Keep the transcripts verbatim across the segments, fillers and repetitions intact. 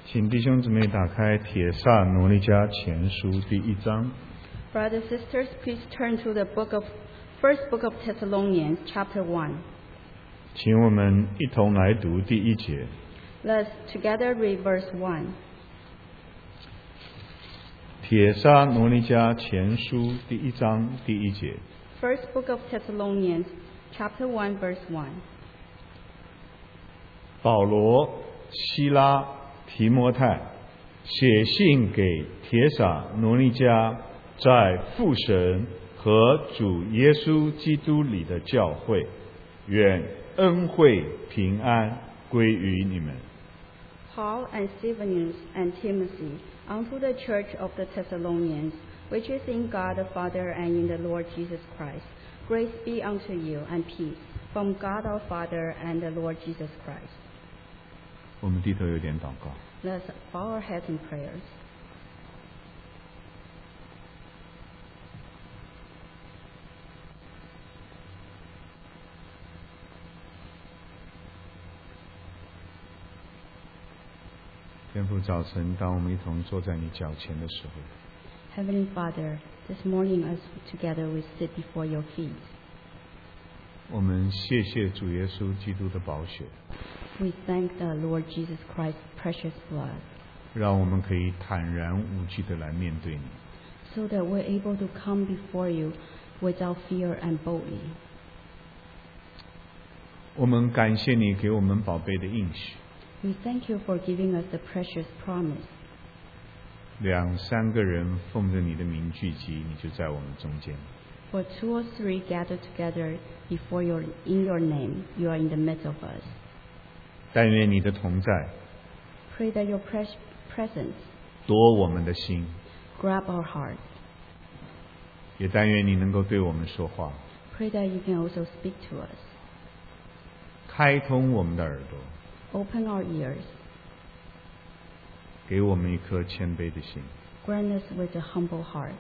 请弟兄姊妹打开《帖撒罗尼迦前书》第一章。 Brothers and sisters, please turn to the book of first book of Thessalonians, chapter one. 请我们一同来读第一节。 Let's together read verse one. 帖撒罗尼迦前书第一章第一节。 First book of Thessalonians, chapter one, verse one. 保罗、希拉、提摩太写信给帖撒罗尼迦在父神和主耶稣基督里的教会，愿恩惠平安归于你们。 Paul and Silvanus and Timothy, unto the church of the Thessalonians, which is in God the Father and in the Lord Jesus Christ, grace be unto you and peace from God our Father and the Lord Jesus Christ. 我们低头有点祷告。 Let's bow our heads in prayers. 天父，早晨，当我们一同坐在你脚前的时候， Heavenly Father, this morning as together we sit before your feet, 我们谢谢主耶稣基督的宝血， we thank the Lord Jesus Christ's precious blood, 让我们可以坦然无惧地来面对你。 so that we're able to come before you without fear and boldly. 我们感谢你给我们宝贝的应许， We thank you for giving us the precious promise. 两三个人奉着你的名聚集，你就在我们中间。 For two or three gather together before your, in your name, you are in the midst of us. 但愿你的同在 Pray that your pres- presence 夺我们的心， grab our hearts. 也但愿你能够对我们说话， Pray that you can also speak to us. 开通我们的耳朵， Open our ears. 给我们一颗谦卑的心。 Grant us with a humble heart.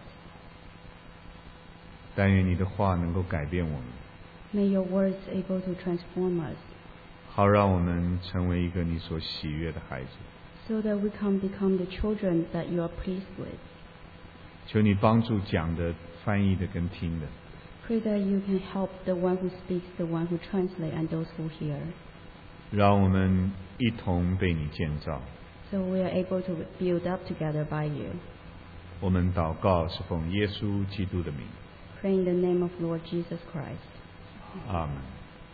但愿你的话能够改变我们， May your words able to transform us, 好让我们成为一个你所喜悦的孩子。 so that we can become the children that you are pleased with. 求你帮助讲的、翻译的跟听的， Pray that you can help the one who speaks, the one who translates, and those who hear, 让我们一同被你建造。 so we are able to build up together by you. 我们祷告是奉耶稣基督的名， Pray in the name of Lord Jesus Christ. 阿门。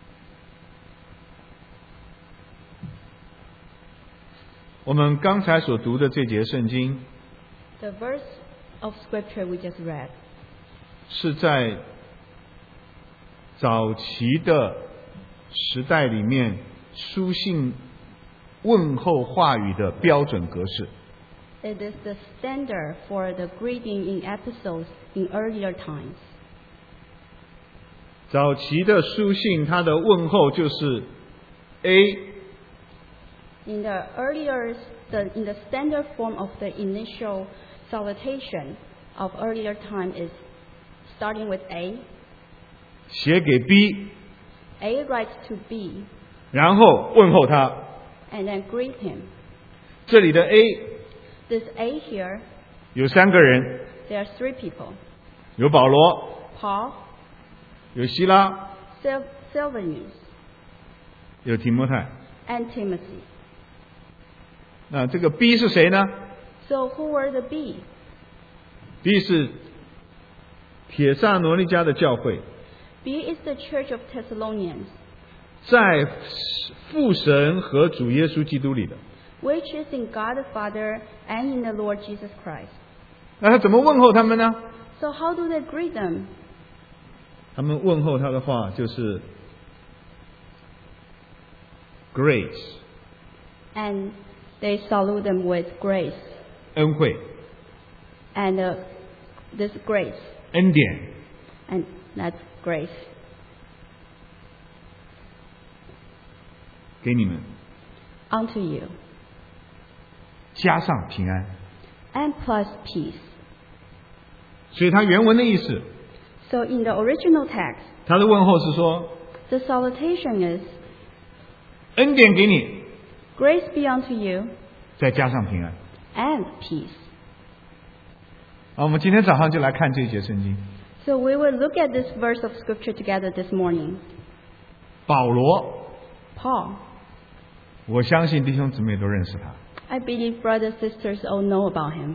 我们刚才所读的这节圣经， The verse of scripture we just read 是在早期的时代里面书信问候话语的标准格式。 It is the standard for the greeting in epistles in earlier times. 早期的书信，它的问候就是 A， In the earlier, the, in the standard form of the initial salutation of earlier time is starting with A. 写给 B， A writes to B 然后问候他。 and then greet him. 这里的 A This A here, 有三个人， there are three people: 有保罗， Paul, 有希拉， Sil- Silvanus, 有提摩太。 and Timothy. 那这个 B 是谁呢？ So who were the B? B 是帖撒罗尼迦的教会， B is the church of Thessalonians, 在父神和主耶稣基督里的。 which is in God the Father and in the Lord Jesus Christ. 那他怎么问候他们呢？ So how do they greet them? 他们问候他的话就是 grace， And they salute them with grace. 恩惠、 And uh, this grace, 恩典。 and that's grace, 给你们， unto you, 加上平安。 and plus peace. 所以它原文的意思， So in the original text, 他的问候是说， the salutation is, 恩典给你， grace be unto you, 再加上平安。 and peace. 好，我们今天早上就来看这一节圣经。 So we will look at this verse of scripture together this morning. 保罗， Paul. 我相信弟兄姊妹都认识他。 I believe brothers and sisters all know about him.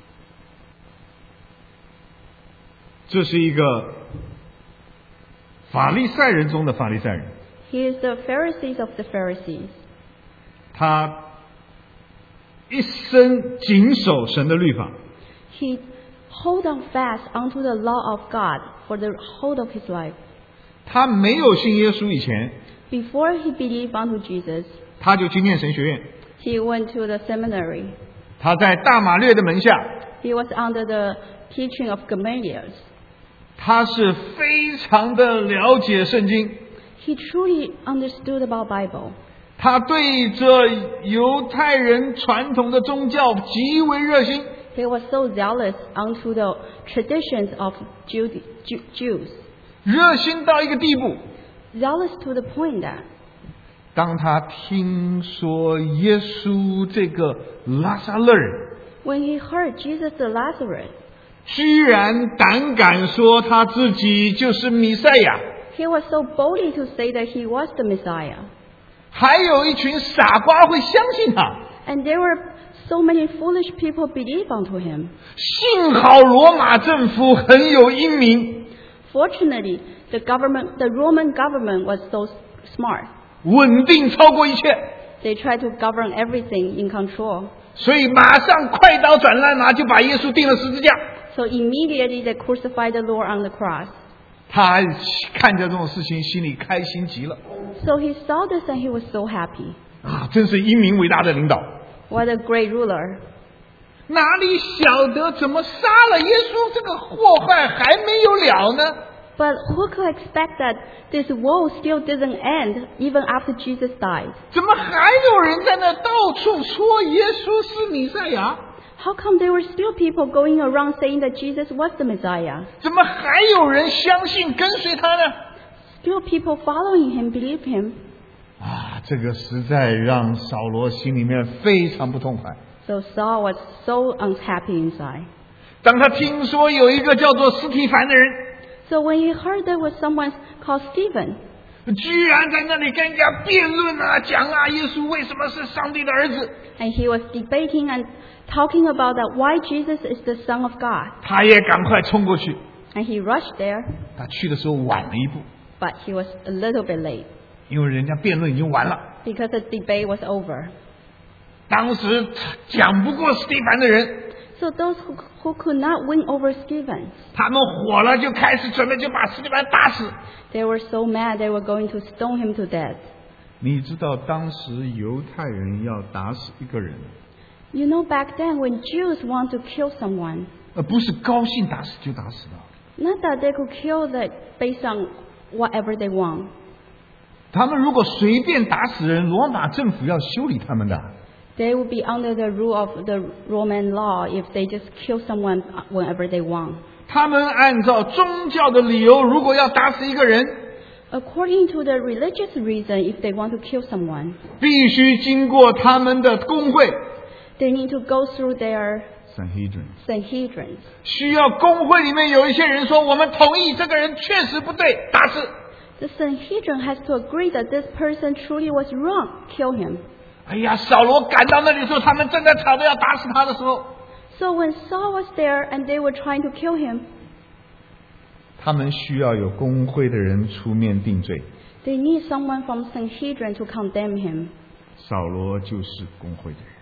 这是一个法利赛人中的法利赛人， He is the Pharisees of the Pharisees. 他一生谨守神的律法， He hold on fast unto the law of God for the whole of his life. 他没有信耶稣以前， Before he believed unto Jesus, 他就去念神学院。 he went to the seminary. 他在大马略的门下， He was under the teaching of Gamaliel. 他是非常的了解圣经， He truly understood about Bible. 他对着犹太人传统的宗教极为热心， He was so zealous unto the traditions of Jude- Ju- Jews. 热心到一个地步， Zealous to the point that 当他听说耶稣这个拉撒勒人 when he heard Jesus the Lazarus, 居然胆敢说他自己就是弥赛亚， he was so boldly to say that he was the Messiah. 还有一群傻瓜会相信他。 And there were so many foolish people believe unto him. 幸好罗马政府很有英明， Fortunately, the government, the Roman government was so smart. 稳定超过一切， They tried to govern everything in control. 所以马上快刀斩乱麻就把耶稣钉了十字架。 So immediately they crucified the Lord on the cross. 他看着这种事情，心里开心极了 So he saw this and he was so happy. 啊！真是英明伟大的领导， What a great ruler. 哪里晓得怎么杀了耶稣这个祸害还没有了呢？ But who could expect that this woe still didn't end even after Jesus died? 怎么还有人在那到处说耶稣是弥赛亚？ How come there were still people going around saying that Jesus was the Messiah? 怎么还有人相信跟随他呢？ Still people following him, believe him. 啊，这个实在让扫罗心里面非常不痛快。 So Saul was so unhappy inside. 当他听说有一个叫做司提反的人， So when he heard there was someone called Stephen, 居然在那里跟人家辩论啊，讲啊，耶稣为什么是上帝的儿子， and he was debating and talking about that why Jesus is the Son of God. 他也赶快冲过去。 And he rushed there, 他去的时候晚了一步， but he was a little bit late 因为人家辩论已经完了。 because the debate was over. 当时讲不过司提反的人， So those who, who could not win over Stephen, 他们火了，就开始准备就把司提反打死。 they were so mad they were going to stone him to death. 你知道当时犹太人要打死一个人， You know, back then when Jews want to kill someone, 而不是高兴打死就打死的。 not that they could kill that based on whatever they want. 他们如果随便打死人，罗马政府要修理他们的。 They would be under the rule of the Roman law if they just kill someone whenever they want. 他们按照宗教的理由，如果要打死一个人， According to the religious reason, if they want to kill someone, 必须经过他们的公会 they need to go through their Sanhedrin， Sanhedrin. 需要公会里面有一些人说，我们同意这个人确实不对，打死。 The Sanhedrin has to agree that this person truly was wrong, kill him. 哎呀，扫罗赶到那里的时候，他们正在吵着要打死他的时候， So when Saul was there and they were trying to kill him, 他们需要有公会的人出面定罪。 they need someone from Sanhedrin to condemn him. 扫罗就是公会的人，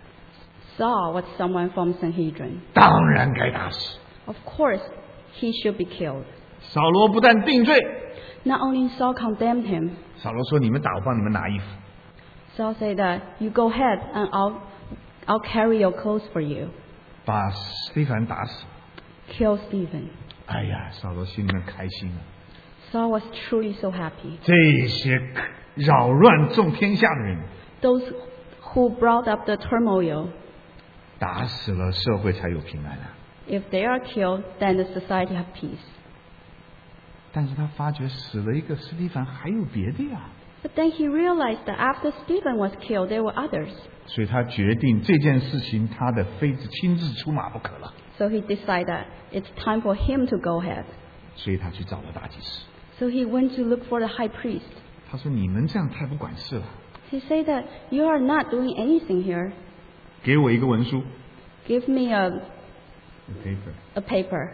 Saul was someone from Sanhedrin. 当然该打死。 Of course, he should be killed. 扫罗不但定罪， Not only Saul condemned him, 扫罗说：“你们打，我帮你们拿衣服。” Saul said that you go ahead and I'll, I'll carry your clothes for you. 把司提反打死。 Kill Stephen. 哎呀，扫罗心里面开心了。 Saul was truly so happy. 这些扰乱众天下的人， Those who brought up the turmoil, 打死了，社会才有平安啊。 if they are killed, then the society have peace. 但是他发觉死了一个司提反，还有别的呀。 But then he realized that after Stephen was killed, there were others. 所以他决定这件事情他的妃子亲自出马不可了。 So he decided that it's time for him to go ahead. 所以他去找了大祭司。 So he went to look for the high priest. 他说：“你们这样太不管事了， He said that you are not doing anything here. 给我一个文书 Give me a, paper， a paper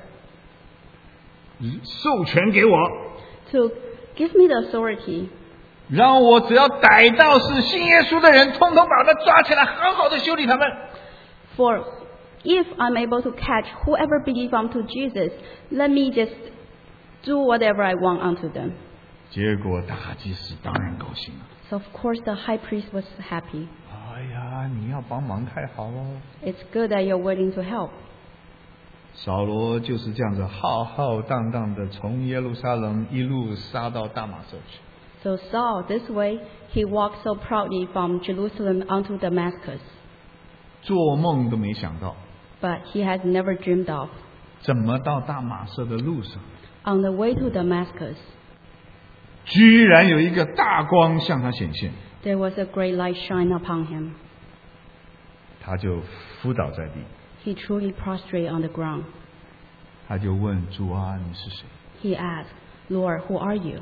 授权给我， to give me the authority. 让我只要逮到是信耶稣的人，通通把他抓起来，好好的修理他们。 For if I'm able to catch whoever believes unto Jesus, let me just do whatever I want unto them. ” 结果大祭司当然高兴了。 So of course the high priest was happy. 哎呀，你要帮忙太好了。 It's good that you're willing to help. 扫罗就是这样子浩浩荡荡的从耶路撒冷一路杀到大马色去。 So Saul, this way, he walked so proudly from Jerusalem unto Damascus. 做梦都没想到， But he had never dreamed of. 怎么到大马色的路上， On the way to Damascus, 居然有一个大光向他显现， there was a great light shine upon him. 他就伏倒在地， He truly prostrate on the ground. 他就问主啊，你是谁？ He asked, Lord, who are you?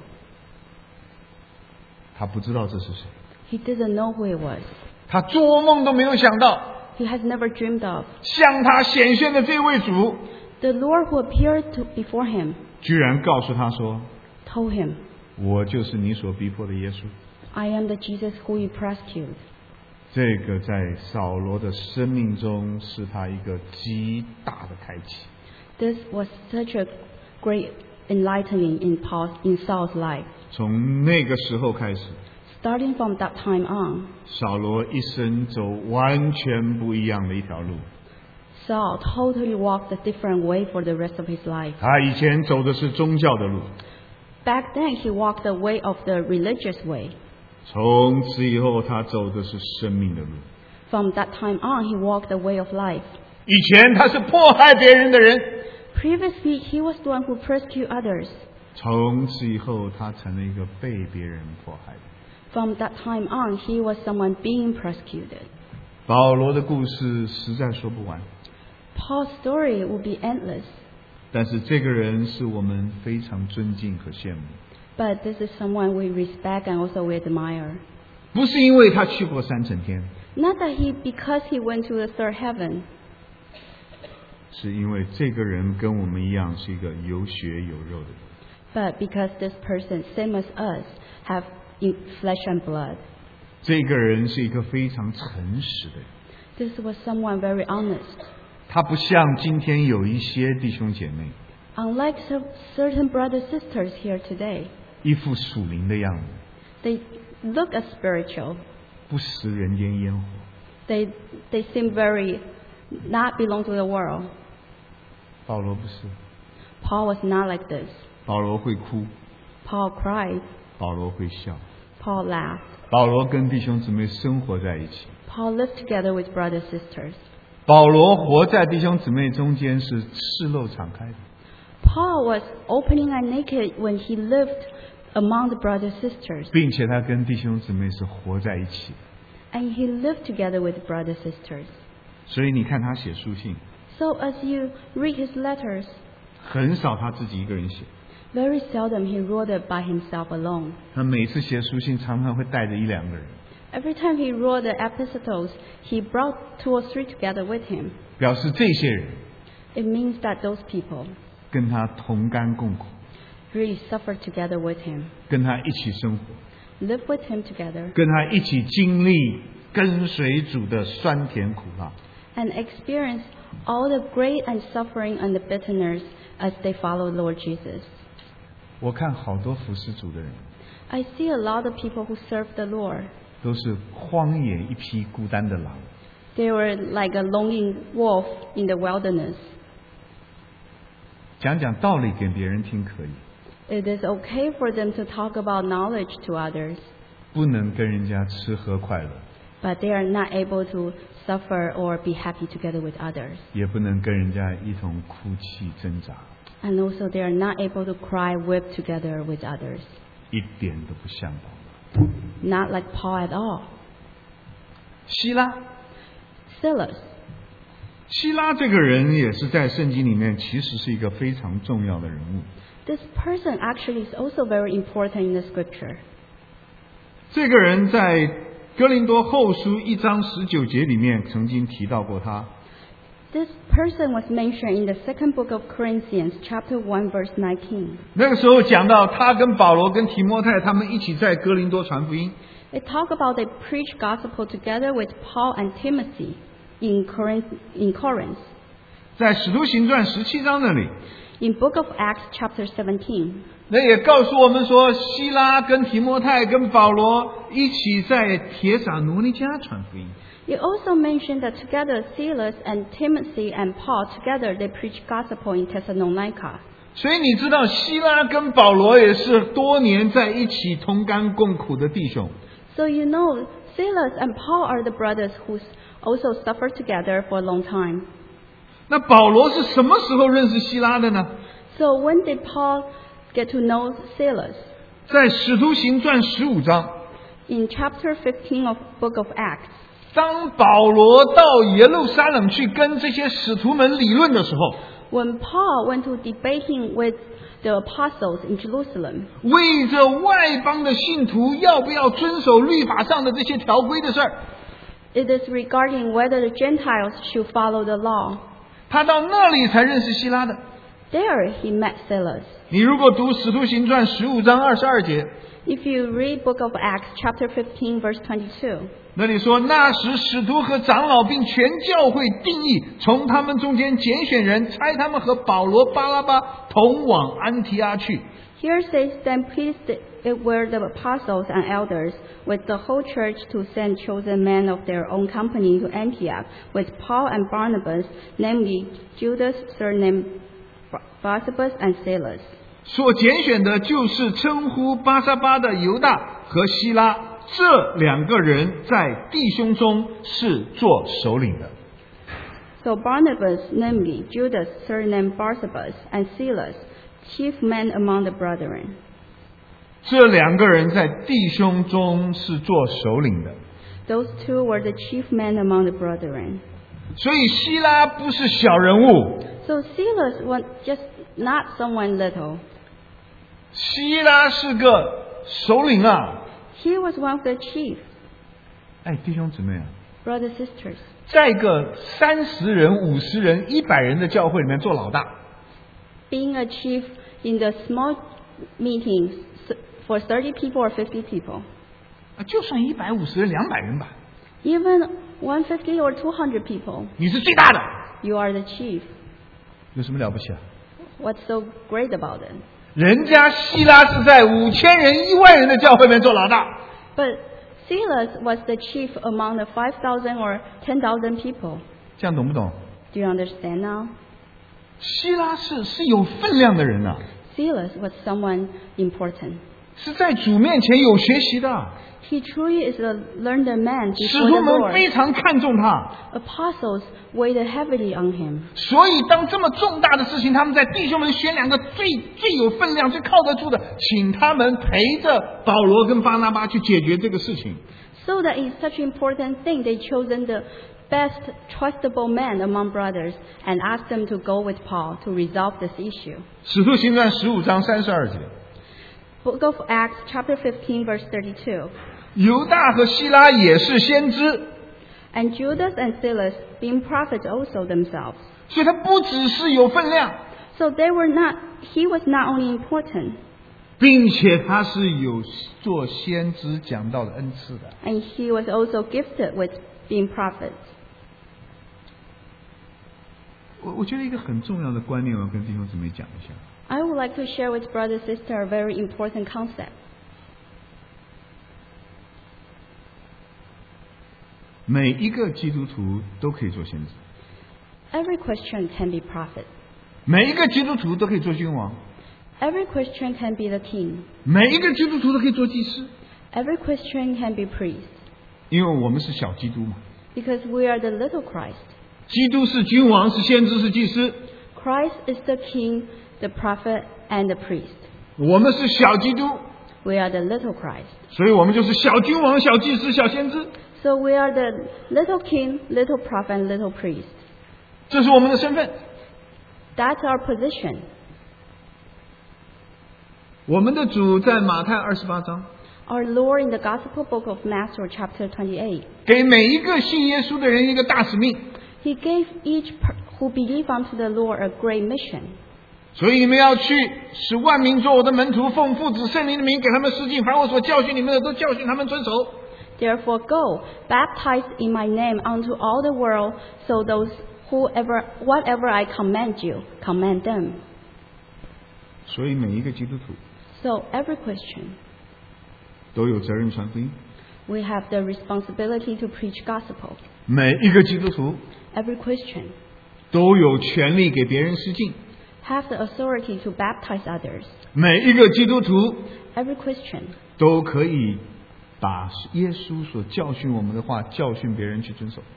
他不知道这是谁， He didn't know who it was. 他做梦都没有想到， He has never dreamed of. 向他显现的这位主， The Lord who appeared to, before him 居然告诉他说 told him, 我就是你所逼迫的耶稣。 I am the Jesus who you persecuted. 这个在扫罗的生命中是他一个极大的开启。 This was such a great enlightening in Paul, in Saul's life. 从那个时候开始， Starting from that time on, 扫罗一生走完全不一样的一条路。 Saul totally walked a different way for the rest of his life. 他以前走的是宗教的路， Back then, he walked the way of the religious way. 从此以后他走的是生命的路。 From that time on, he walked the way of life. 以前他是迫害别人的人， Previously, he was the one who persecuted others. 从此以后他成了一个被别人迫害的。 From that time on, he was someone being persecuted. 保罗的故事实在说不完， Paul's story would be endless. 但是这个人是我们非常尊敬和羡慕， But this is someone we respect and also we admire. 不是因为他去过三层天， Not that he, because he went to the third heaven, 是因为这个人跟我们一样是一个有血有肉的人。 but because this person, same as us, have in flesh and blood. 这个人是一个非常诚实的人， This was someone very honest. 他不像今天有一些弟兄姐妹 Unlike cer- certain brothers sisters here today, 一副属灵的样子， they look as spiritual. 不食人间烟火。 They they seem very not belong to the world. 保罗不是， Paul was not like this. 保罗会哭， Paul cried. 保罗会笑， Paul laughed. 保罗跟弟兄姊妹生活在一起。 Paul lived together with brothers sisters. 保罗活在弟兄姊妹中间是赤露敞开的， Paul was opening and naked when he lived among the brothers sisters. 并且他跟弟兄姊妹是活在一起的。 And he lived together with brothers sisters. 所以你看他写书信， So as you read his letters, 很少他自己一个人写， very seldom he wrote it by himself alone. 他每次写书信常常会带着一两个人， Every time he wrote the epistles, he brought two or three together with him. 表示这些人 It means that those people 跟他同甘共苦， really suffered together with him, 跟他一起生活， lived with him together, 跟他一起经历跟随主的酸甜苦辣。 and experienced all the great and suffering and the bitterness as they followed Lord Jesus. 我看好多服侍主的人 I see a lot of people who serve the Lord. 都是荒野一匹孤单的狼， They were like a longing wolf in the wilderness. 讲讲道理给别人听可以， It is okay for them to talk about knowledge to others, 不能跟人家吃喝快乐， but they are not able to suffer or be happy together with others. 也不能跟人家一同哭泣挣扎， And also they are not able to cry, weep together with others. 一点都不像保罗。 not like Paul at all. 希拉， Silas. 希拉这个人也是在圣经里面其实是一个非常重要的人物。 This person actually is also very important in the scripture. 这个人在哥林多后书一章十九节里面曾经提到过他。 This person was mentioned in the second book of Corinthians, chapter one, verse nineteen. 那个时候讲到他跟保罗跟提摩太他们一起在哥林多传福音。 It talk about they preach gospel together with Paul and Timothy in Corinth. In Corinth. 在使徒行传十七章那里， In book of Acts, chapter seventeen. 那也告诉我们说，希拉跟提摩太跟保罗一起在帖撒罗尼迦传福音。 It also mentioned that together Silas and Timothy and Paul together they preach gospel in Thessalonica. 所以你知道，希拉跟保罗也是多年在一起同甘共苦的弟兄。 So you know, Silas and Paul are the brothers who also suffered together for a long time. 那保罗是什么时候认识希拉的呢？ So when did Paul get to know Silas? 在使徒行传十五章， In chapter fifteen of book of Acts. 当保罗到耶路撒冷去跟这些使徒们理论的时候， When Paul went to debating with the apostles in Jerusalem, 为着外邦的信徒要不要遵守律法上的这些条规的事儿， it is regarding whether the Gentiles should follow the law. 他到那里才认识希拉的。 There he met Silas. 你如果读使徒行传十五章二十二节， If you read book of Acts, chapter fifteen, verse twenty-two, 那里说，那时使徒和长老并全教会定义，从他们中间拣选人，差他们和保罗、巴拉巴同往安提阿去。 here says, then pleased it were the apostles and elders with the whole church to send chosen men of their own company to Antioch with Paul and Barnabas, namely Judas, surnamed Barsabas, and Silas. 所拣选的就是称呼巴沙巴的犹大和希拉，这两个人在弟兄中是做首领的。 So Barnabas, namely Judas, surnamed Barsabas, and Silas, chief men among the brethren. 这两个人在弟兄中是做首领的。 Those two were the chief men among the brethren. 所以希拉不是小人物， So Silas was just not someone little. 希拉是个首领啊！ He was one of the chief, 哎，弟兄姊妹啊， brothers sisters. 在一个三十人、五十人、一百人的教会里面做老大， Being a chief in the small meetings for thirty people or fifty people. 啊，就算一百五十人、两百人吧， Even one hundred fifty or two hundred people, 你是最大的， you are the chief. 有什么了不起啊？ What's so great about it? 人家希拉是在五千人、一万人的教会里面做老大， But Silas was the chief among the five thousand or ten thousand people. 这样懂不懂？ Do you understand now? 希拉是是有分量的人呐、啊， Silas was someone important. 是在主面前有学习的， He truly is a learned man 使 before 徒 the 们 Lord. 非常看重他。 Apostles weighed heavily on him. 所以，当这么重大的事情，他们在弟兄们选两个最最有分量、最靠得住的，请他们陪着保罗跟巴拿巴去解决这个事情。 So that in such an important thing, they chosen the best trustable men among brothers and asked them to go with Paul to resolve this issue. 使徒行传十五章三十二节， Book of Acts, chapter fifteen, verse thirty-two. 犹大和希拉也是先知， And Judas and Silas, being prophets also themselves. 所以他不只是有分量， So they were not, he was not only important, 并且他是有做先知讲道的恩赐的。 and he was also gifted with being prophets. 我我觉得一个很重要的观念，我要跟弟兄姊妹讲一下。 I would like to share with brother and sister a very important concept. 每一个基督徒都可以做先知， Every Christian can be prophet. 每一个基督徒都可以做君王， Every Christian can be the king. 每一个基督徒都可以做祭司， Every Christian can be priest. 因为我们是小基督嘛。 Because we are the little Christ. 基督是君王，是先知，是祭司； Christ is the king, the prophet, and the priest. 我们是小基督， We are the little Christ. 所以我们就是小君王、小祭司、小先知， So we are the little king, little prophet, and little priest. 这是我们的身份。 That's our position. 我们的主在马太二十八章 Our Lord in the Gospel book of Matthew, chapter twenty-eight, 给每一个信耶稣的人一个大使命， He gave each per- who believe unto the Lord a great mission. 所以你们要去，使万民做我的门徒，奉父子圣灵的名给他们施浸，凡我所教训你们的，都教训他们遵守。 Therefore go, baptize in my name unto all the world, so those whoever, whatever I command you, command them. 所以每一个基督徒 So every Christian, 都有责任传福音， we have the responsibility to preach gospel. 每一个基督徒 Every Christian 都有权利给别人施浸， have the authority to baptize others. 每一个基督徒 Every Christian 都可以把耶稣所教训我们的话教训别人去遵守。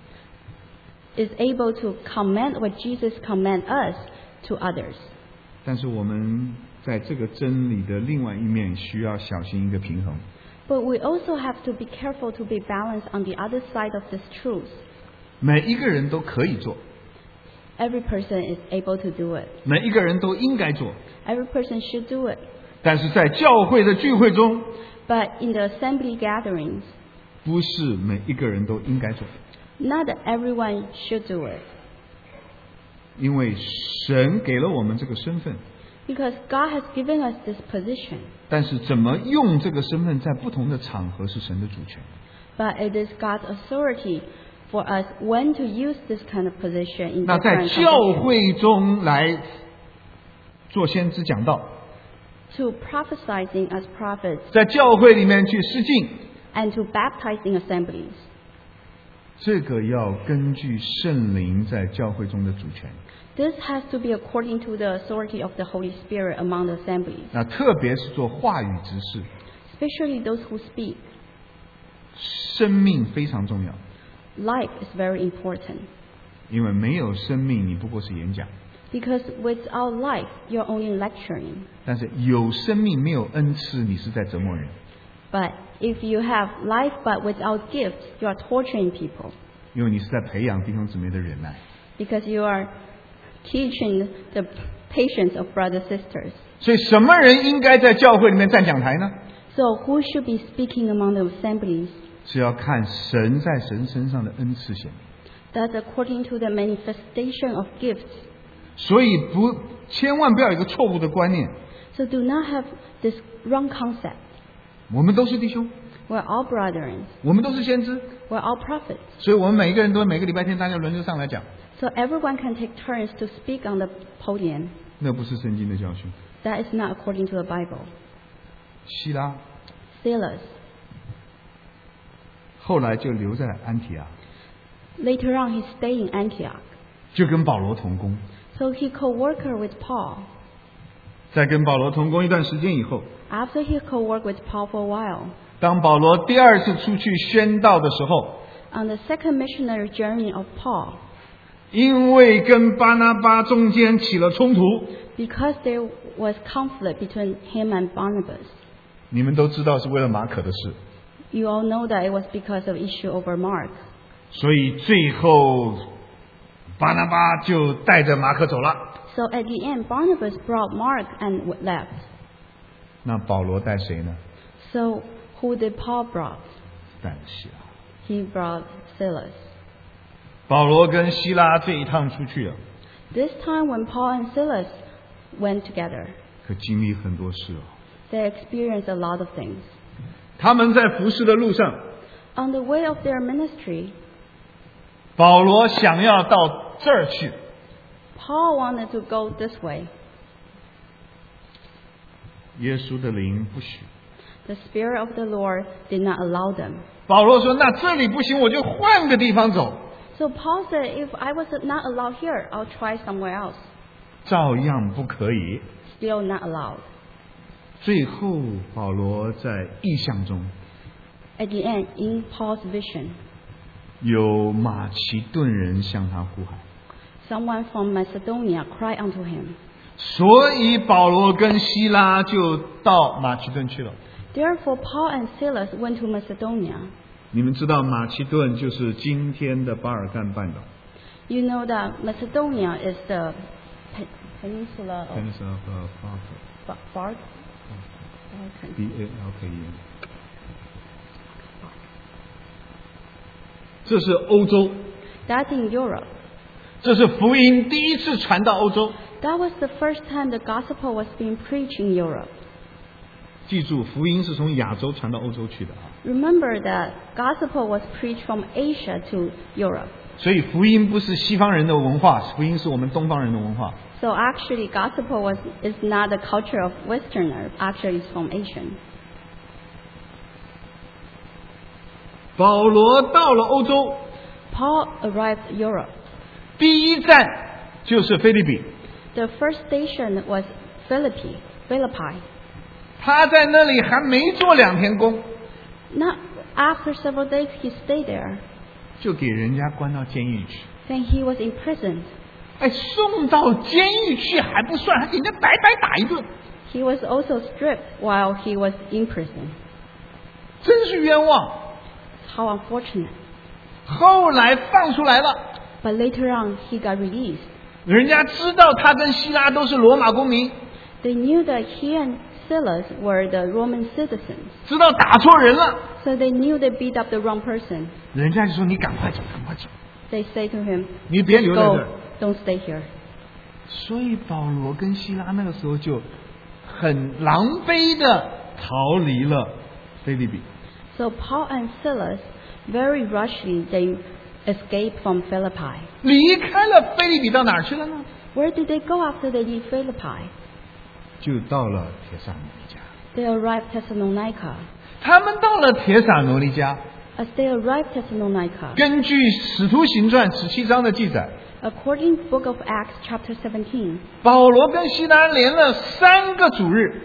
is able to command what Jesus command us to others. 但是我们在这个真理的另外一面需要小心一个平衡。 But we also have to be careful to be balanced on the other side of this truth. 每一个人都可以做， Every person is able to do it. 每一个人都应该做， Every person should do it. 但是在教会的聚会中， But in the assembly gatherings, 不是每一个人都应该做， not everyone should do it. 因为神给了我们这个身份， Because God has given us this position. 但是怎么用这个身份在不同的场合是神的主权。 But it is God's authority for us when to use this kind of position in 那在 different 教 conditions. 会中来做先知讲道， To prophesizing as prophets 在教会里面去施浸， and to baptize in assemblies. 这个要根据圣灵在教会中的主权。 This has to be according to the authority of the Holy Spirit among the assemblies, 那特别是做话语执事， especially those who speak. 生命非常重要， Life is very important 因为没有生命，你不过是演讲； because without life, you're only lecturing. 但是有生命没有恩赐，你是在折磨人。 But if you have life but without gifts, you are torturing people 因为你是在培养弟兄姊妹的忍耐。 because you are teaching the patience of brothers and sisters. 所以，什么人应该在教会里面站讲台呢？ So who should be speaking among the assemblies? 是要看神在神身上的恩赐显明。 That's according to the manifestation of gifts. 所以不，千万不要有一个错误的观念， So do not have this wrong concept. 我们都是弟兄， We're all brethren. 我们都是先知， We're all prophets. 所以我们每一个人都每个礼拜天大家轮流上来讲， So everyone can take turns to speak on the podium. 那不是圣经的教训。 That is not according to the Bible. 希拉 Silas. 后来就留在安提阿， Later on, he stayed in Antioch. 就跟保罗同工。 So he co-worked with Paul. 在跟保罗同工一段时间以后， After he co-worked with Paul for a while, 当保罗第二次出去宣道的时候， on the second missionary journey of Paul, 因为跟巴拿巴中间起了冲突， because there was conflict between him and Barnabas, 你们都知道是为了马可的事， you all know that it was because of issue over Mark. 所以最后巴拿巴就带着马可走了。 So at the end, Barnabas brought Mark and left. 那保罗带谁呢？ So who did Paul brought? 带希拉。 He brought Silas. 保罗跟希拉这一趟出去了， This time when Paul and Silas went together, 可经历很多事哦。 they experienced a lot of things. 他们在服侍的路上， On the way of their ministry, 保罗想要到这儿去， Paul wanted to go this way. 耶稣的灵不许。 The Spirit of the Lord did not allow them. 保罗说：“那这里不行，我就换个地方走。 So Paul said, if I was not allowed here, I'll try somewhere else. ” 照样不可以。 Still not allowed. 最后，保罗在异象中 At the end, in Paul's vision, 有马其顿人向他呼喊， someone from Macedonia cried unto him. 所以保罗跟希拉就到马其顿去了。 Therefore, Paul and Silas went to Macedonia. 你们知道马其顿就是今天的巴尔干半岛。 You know that Macedonia is the pe- peninsula of Peninsula of Ba- Bar- Balkan. B A L K E N。这是欧洲， That's in Europe. 这是福音第一次传到欧洲。 That was the first time the gospel was being preached in Europe. 记住，福音是从亚洲传到欧洲去的啊。 Remember that gospel was preached from Asia to Europe. 所以福音不是西方人的文化，福音是我们东方人的文化。 So actually, gospel was is not the culture of Westerner. Actually, it's from Asian. 保罗到了欧洲， Paul arrived Europe. 第一站就是菲律宾。 The first station was Philippi. Philippi. 他在那里还没做两天工， Not after several days, he stayed there. 就给人家关到监狱去。 Then he was imprisoned. 哎，送到监狱去还不算，还给人家白白打一顿， He was also stripped while he was in prison. 真是冤枉。 How unfortunate. 后来放出来了， But later on, he got released. 人家知道他跟希拉都是罗马公民， They knew that he and Silas were the Roman citizens. 知道打错人了， So they knew they beat up the wrong person. 人家就说你赶快走，赶快走。 They say to him, 你别留在这 Go, 儿。 don't stay here. 所以保罗跟希拉那个时候就很狼狈的逃离了菲律宾。 So Paul and Silas, very rushly, they escaped from Philippi. 离开了菲律宾到哪儿去了呢？ Where did they go after they leave Philippi? 就到了帖撒罗尼迦。 They arrived Thessalonica. 他们到了帖撒罗尼迦， As they arrived Thessalonica, 根据《使徒行传》十七章的记载， according to Book of Acts chapter seventeen, 保罗跟希拉连了三个主日，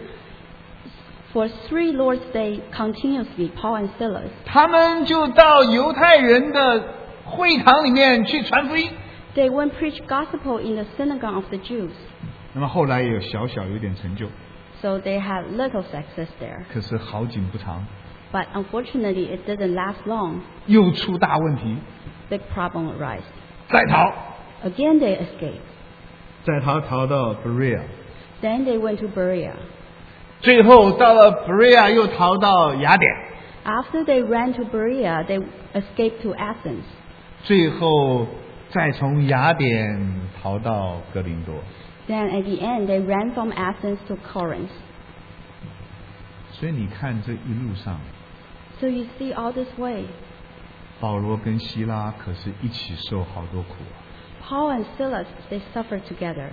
for three Lord's Day continuously, Paul and Silas, 他们就到犹太人的会堂里面去传福音。 they went preach gospel in the synagogue of the Jews. 那么后来也有小小有点成就， So they had little success there. 可是好景不长， But unfortunately, it didn't last long. 又出大问题， Big problem arose. 再逃， Again, they escaped. 再逃逃到 Berea， Then they went to Berea. 最后到了 Berea 又逃到雅典， After they ran to Berea, they escaped to Athens. 最后再从雅典逃到哥林多。 Then at the end, they ran from Athens to Corinth. 所以你看这一路上， So you see all this way, 保罗跟希拉可是一起受好多苦啊。 Paul and Silas, they suffered together.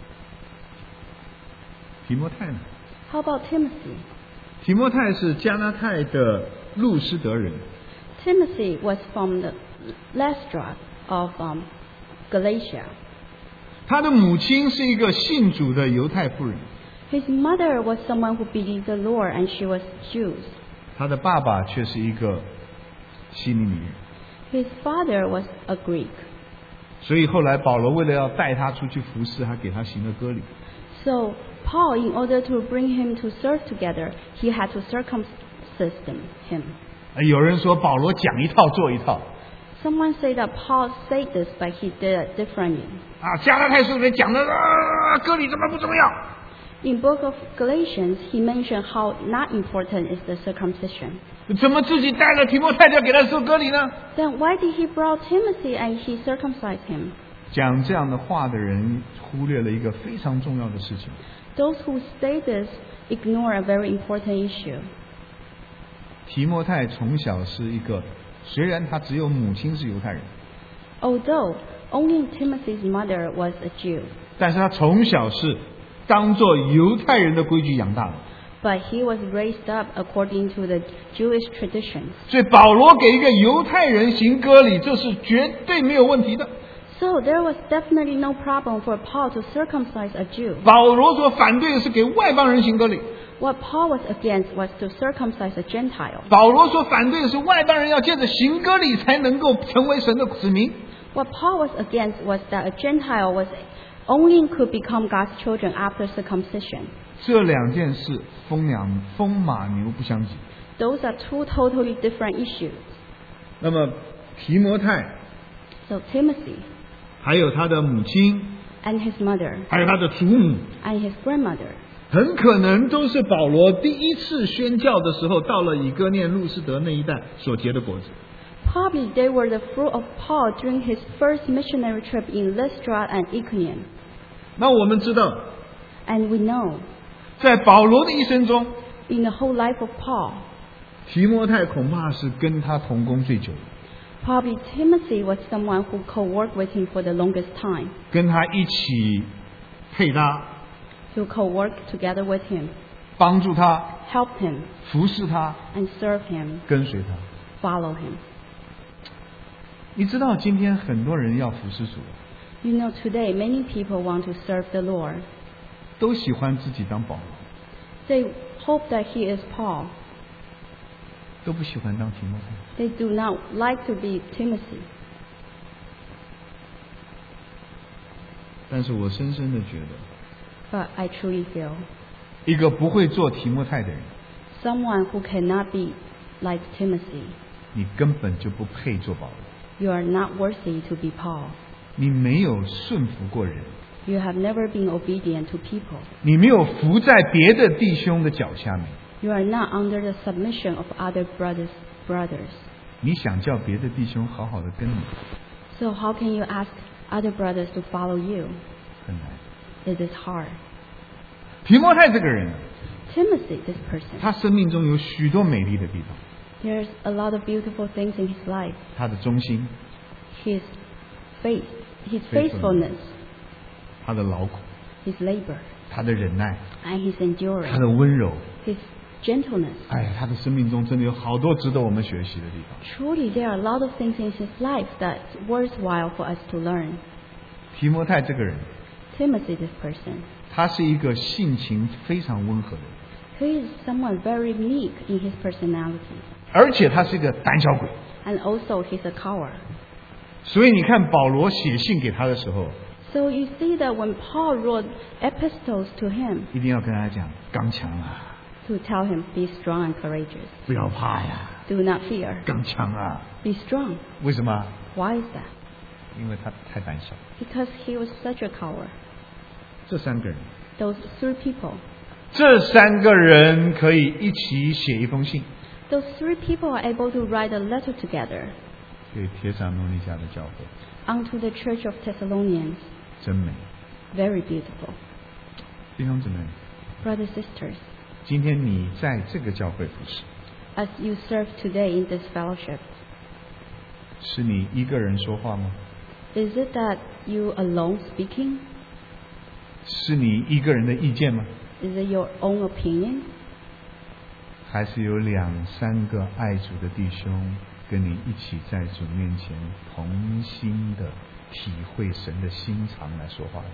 提摩太呢？ How about Timothy? 提摩太是加拉太的路斯德人， Timothy was from the Lystra of um, Galatia. 他的母亲是一个信主的犹太妇人， His mother was someone who believed the Lord, and she was Jews. 他的爸爸却是一个希利尼人。 His father was a Greek. 所以后来保罗为了要带他出去服侍，还给他行了割礼。 So Paul, in order to bring him to serve together, he had to circumcise him. 呃有人说保罗讲一套做一套 Someone say that Paul said this, but he did it differently. 啊，加拉太书里面讲的啊，割礼怎么不重要？ In book of Galatians, he mentioned how not important is the circumcision. 怎么自己带了提摩太就要给他受割礼呢？ Then why did he brought Timothy and he circumcised him? 讲这样的话的人忽略了一个非常重要的事情。 Those who say this ignore a very important issue. 提摩太从小是一个，虽然他只有母亲是犹太人， Although only Timothy's mother was a Jew, 但是他从小是当做犹太人的规矩养大的。 but he was raised up according to the Jewish traditions. 所以保罗给一个犹太人行割礼，这是绝对没有问题的。 So there was definitely no problem for Paul to circumcise a Jew. 保罗所反对的是给外邦人行割礼， What Paul was against was to circumcise a Gentile. 保罗所反对的是外邦人要借着行割礼才能够成为神的子民。 What Paul was against was that a Gentile was only could become God's children after circumcision. 这两件事风两风马牛不相及。 Those are two totally different issues. 那么提摩太 So Timothy 还有他的母亲 and his mother 还有他的祖母 and his grandmother 很可能都是保罗第一次宣教的时候到了以哥念路斯德那一带所结的果子。 Probably they were the fruit of Paul during his first missionary trip in Lystra and Iconium. 那我们知道 And we know 在保罗的一生中 in the whole life of Paul, 提摩太恐怕是跟他同工最久的， probably Timothy was someone who co-worked with him for the longest time, 跟他一起配搭 who co-worked together with him, 帮助他 helped him, 服侍他 and served him, 跟随他。 follow him. 你知道今天很多人要服侍主 You know, today many people want to serve the Lord. 都喜欢自己当保罗， They hope that he is Paul. 都不喜欢当提摩太。 They do not like to be Timothy. 但是我深深的觉得 But I truly feel 一个不会做提摩太的人， someone who cannot be like Timothy, 你根本就不配做保罗。 you are not worthy to be Paul. 你没有顺服过人， You have never been obedient to people. 你没有服在别的弟兄的脚下面， You are not under the submission of other brothers. brothers. 你想叫别的弟兄好好的跟你， So how can you ask other brothers to follow you? 很难。 It is hard. 提摩太这个人， Timothy, this person, 他生命中有许多美丽的地方， there's a lot of beautiful things in his life. 他的忠心， His faith, his Faithfulness. faithfulness, 他的劳苦， his labor, 他的忍耐， and his 他 endurance, 的温柔。 his gentleness. 哎呀，他的生命中真的有好多值得我们学习的地方。 Truly, there are a lot of things in his life that's worthwhile for us to learn. 提摩太这个人， Timothy, this person, 他是一个性情非常温和的人， he is someone very meek in his personality, 而且他是一个胆小鬼。 and also he's a coward. 所以你看保罗写信给他的时候， So you see that when Paul wrote epistles to him 一定要跟他讲刚强啊， to tell him, be strong and courageous, 不要怕呀， do not fear, 刚强啊。 be strong. 为什么？ Why is that? 因为他太胆小。 Because he was such a coward. 这三个人， Those three people, 这三个人可以一起写一封信 those three people are able to write a letter together 给帖撒罗尼迦的教会， unto the church of Thessalonians. 真美。 Very beautiful. 弟兄姊妹， Brothers, sisters, 今天你在这个教会服侍， as you serve today in this fellowship, 是你一个人说话吗？ is it that you alone speaking? 是你一个人的意见吗？ Is it your own opinion? 还是有两三个爱主的弟兄跟你一起在主面前同心的体会神的心肠来说话？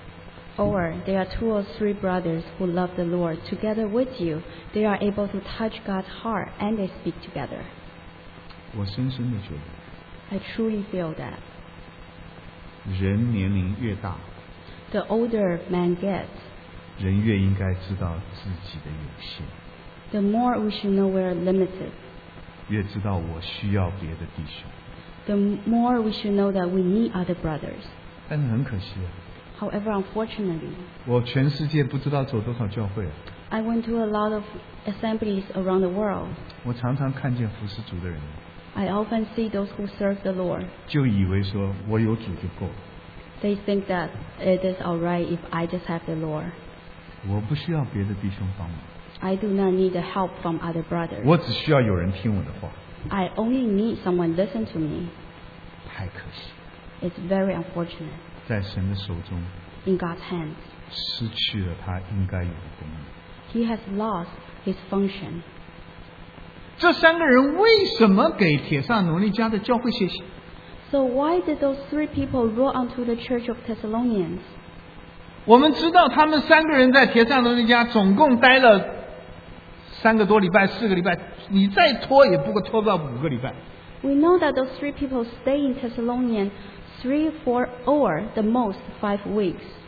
Or there are two or three brothers who love the Lord together with you. They are able to touch God's heart and they speak together. 我深深的觉得， I truly feel that 人年龄越大， the older man gets, 人越应该知道自己的有限， the more we should know we're limited. 越知道我需要别的弟兄。 The more we should know that we need other brothers. 但是很可惜啊， However, unfortunately, 我全世界不知道走多少教会啊， I went to a lot of assemblies around the world. 我常常看见服侍主的人， I often see those who serve the Lord. 就以为说我有主就够了， They think that it is alright if I just have the Lord. 我不需要别的弟兄帮忙， I do not need the help from other brothers. 我只需要有人听我的话。 I only need someone listen to me. 太可惜， It's very unfortunate. 在神的手中 In God's hands, 失去了他应该有的功能。 He has lost His function. 这三个人为什么给帖撒罗尼迦的教会写信？ So why did those three people wrote unto the church of Thessalonians? 我们知道他们三个人在帖撒罗尼迦总共待了三个多礼拜、四个礼拜，你再拖也不过拖不到五个礼拜。 We know that those three people stay in Thessalonians three, four, or the most five weeks.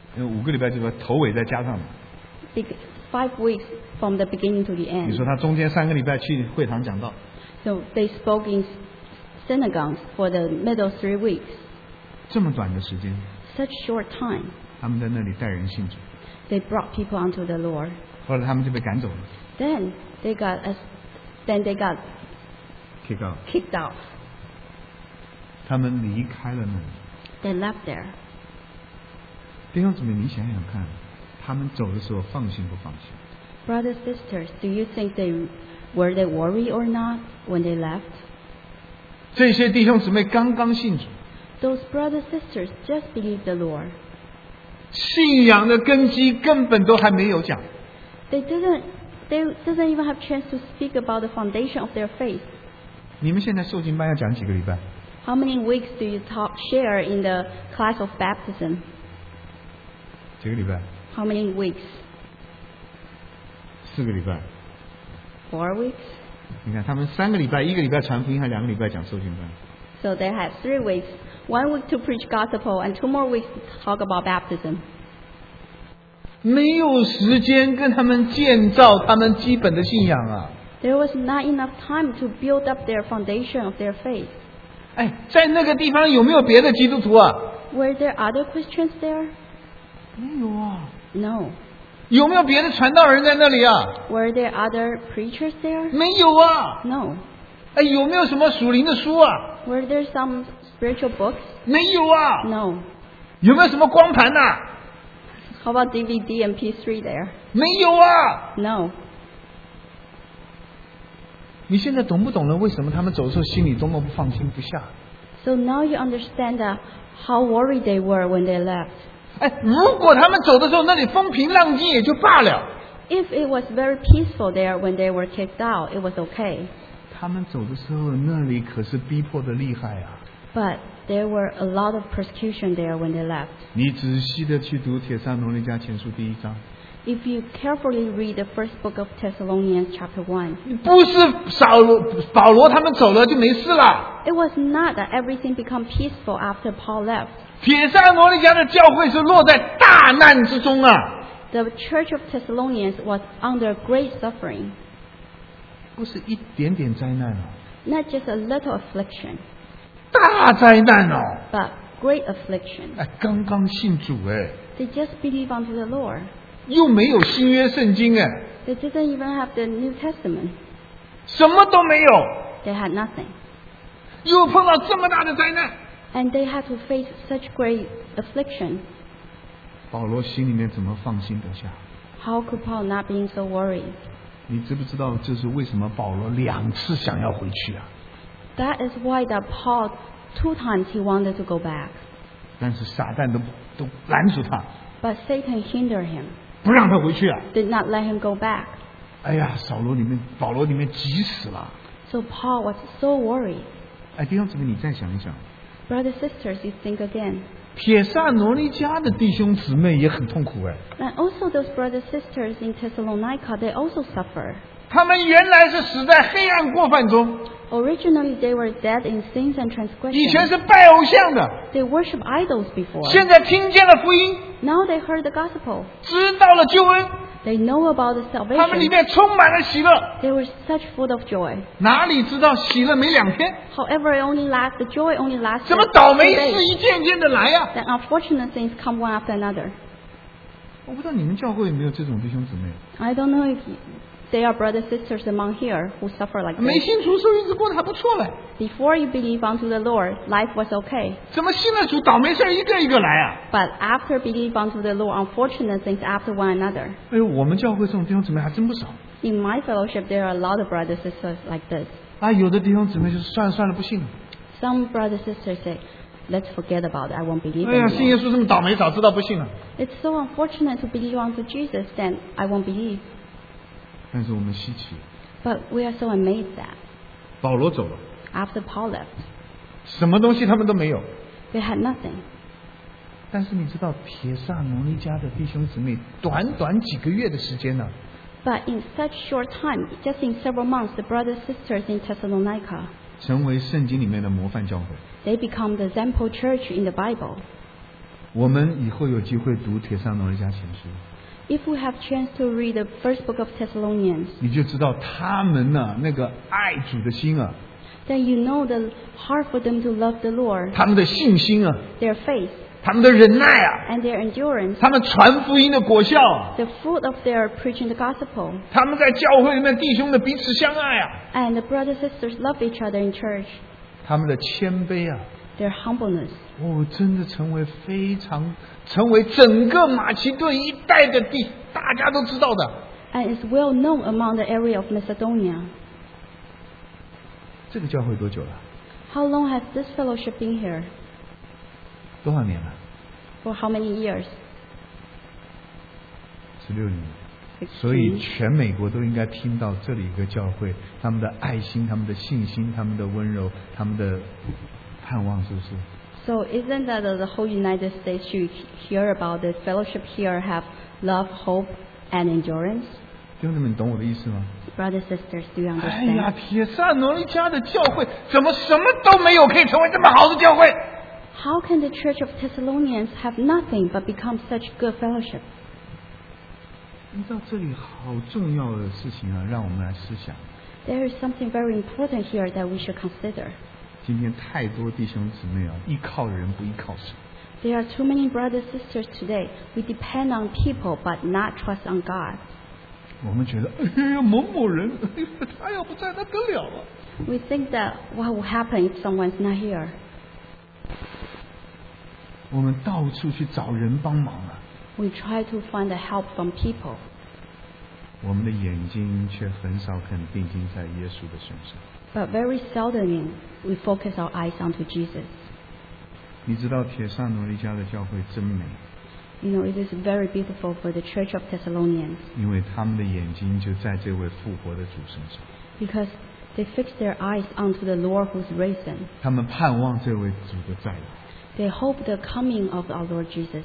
因为五个礼拜就把头尾再加上了。 Big- Five weeks from the beginning to the 你 end. 说他中间三个礼拜去会堂讲道， So they spoke in synagogues for the middle three weeks. 这么短的时间， Such short time. 他们在那里带人信主， They brought people unto the Lord. 后来他们就被赶走了 Then they got as, then they got ，kick out， kicked out. 他们离开了那里。 They left there. 弟兄姊妹，你想想看，他们走的时候放心不放心？ Brothers, sisters, do you think they were they worried or not when they left? 这些弟兄姊妹刚刚信主， Those brothers, sisters just believed the Lord. 信仰的根基根本都还没有讲。 They didn't they didn't even have chance to speak about the foundation of their faith. 你们现在受浸班要讲几个礼拜？ How many weeks do you talk share in the class of baptism? 几个礼拜？ How many weeks? 四个礼拜。 Four weeks? 你看他们三个礼拜，一个礼拜传福音，还两个礼拜讲受浸班。 So they had three weeks, one week to preach gospel and two more weeks to talk about baptism. 没有时间跟他们建造他们基本的信仰啊！ There was not enough time to build up their foundation of their faith. 哎，在那个地方有没有别的基督徒啊？ Were there other Christians there? 没有啊。 No. 有没有别的传道人在那里啊？ Were there other preachers there? 没有啊。 No. 哎，有没有什么属灵的书啊？ Were there some spiritual books? 没有啊。 No. 有没有什么光盘呐、啊？ How about D V D and P three there? 没有啊。 No. 你现在懂不懂了？为什么他们走的时候心里多么不放心不下？ So now you understand that how worried they were when they left. 哎，如果他们走的时候那里风平浪静也就罢了， If it was very peaceful there when they were kicked out, it was okay. 他们走的时候那里可是逼迫的厉害啊！ But there were a lot of persecution there when they left. 你仔细的去读《帖撒罗尼迦前书》第一章， If you carefully read the first book of Thessalonians chapter one, 不是扫罗保罗他们走了就没事了。 it was not that everything became peaceful after Paul left. 帖撒罗尼迦的教会是落在大难之中啊！ The church of Thessalonians was under great suffering, 不是一点点灾难哦， not just a little affliction, 大灾难哦！ but great affliction. 哎，刚刚信主哎， They just believe unto the Lord. 又没有新约圣经哎， They didn't even have the New Testament. 什么都没有， They had nothing. 又碰到这么大的灾难， And they had to face such great affliction. 保罗心里面怎么放心得下？ How could Paul not being so worried? 你知不知道这是为什么保罗两次想要回去啊？ That is why that Paul, two times he wanted to go back. 但是撒旦都都拦住他， But Satan hindered him, 不让他回去啊！ did not let him go back. 哎呀，扫罗里面保罗里面急死了。 So Paul was so worried. 哎，弟兄姊妹，你再想一想， Brothers, sisters, you think again. 帖撒罗尼迦的弟兄姊妹也很痛苦哎， And also those brothers, sisters in Thessalonica, they also suffer. 他们原来是死在黑暗过犯中， Originally, they were dead in sins and 以前 transgressions. 是拜偶像的， They worshipped idols before. 现在听见了福音， Now they heard the gospel. 知道了救恩， They know about the 他们里 salvation. 面充满了喜乐。 They were such full of joy. 哪里知道喜乐没两天， However, it only last, the joy only lasted 怎么倒霉 two 事 days. 一件件的来呀、 Then unfortunate things come one after another. 我不知道你们教会有没有这种弟兄姊妹， I don't know if there are brothers sisters among here who suffer like 没 this. 信主的时候日子过得还不错嘞， Before you believe unto the Lord, life was okay. 怎么信了主倒霉事儿一个一个来啊？ But after believe unto the Lord, unfortunate things after one another. 哎呦，我们教会这种弟兄姊妹还真不少 In my fellowship, there are a lot of brothers sisters like this. 啊。有的弟兄姊妹就是算了算了不信了， Some brothers sisters say, let's forget about it. I won't believe 哎呀，信耶 anymore. 稣这么倒霉，早知道不信了。 It's so unfortunate to believe unto Jesus, then I won't believe. 但是我们稀奇， But we are so amazed that 保罗走了， after Paul left, 什么东西他们都没有。 they had nothing. 但是你知道帖撒罗尼迦的弟兄姊妹，短短几个月的时间呢、 But in such short time, just in several months, the brothers sisters in Thessalonica, 成为圣经里面的模范教会。 they become the example church in the Bible. 我们以后有机会读帖撒罗尼迦前书， If we have chance to read the first book of Thessalonians, 你就知道他们呢、啊、那个爱主的心啊， then you know the heart for them to love the Lord, 他们的信心啊， their faith, 他们的忍耐啊， and their endurance, 他们传福音的果效啊， the fruit of their preaching the gospel, 他们在教会里面弟兄的彼此相爱啊， and the brothers and sisters love each other in church, 他们的谦卑啊， their humbleness. 哦，真的成为非常成为整个马其顿一带的地大家都知道的。 And is well known among the area of Macedonia. 这个教会多久了？ How long has this fellowship been here? 多少年了？ For how many years? 十六年。所以全美国都应该听到这里一个教会，他们的爱心、他们的信心、他们的温柔、他们的盼望，是不是？ So isn't that the whole United States should hear about the fellowship here have love, hope, and endurance? 弟兄姊妹，你懂我的意思吗？ Brothers and sisters, do you 哎呀， understand? 帖撒罗尼迦的教会怎么什么都没有，可以成为这么好的教会？ How can the church of Thessalonians have nothing but become such good fellowship? 你知道这里好重要的事情啊，让我们来思想。 There is something very important here that we should consider. 今天太多弟兄姊妹啊，依靠人不依靠神。 There are too many brothers and sisters today. We depend on people but not trust on God. 我们觉得，哎呀，某某人，哎呀，他要不在那得了啊。 We think that what will happen if someone's not here? 我们到处去找人帮忙啊， We try to find the help from people, 我们的眼睛却很少肯定睛在耶稣的身上。 but very seldom we focus our eyes onto Jesus. 你知道帖撒罗尼迦的教会真美， You know, it is very beautiful for the church of Thessalonians 因为他们的眼睛就在这位复活的主身上， because they fix their eyes onto the Lord who's risen. 他们盼望这位主的再来。 They hope the coming of our Lord Jesus.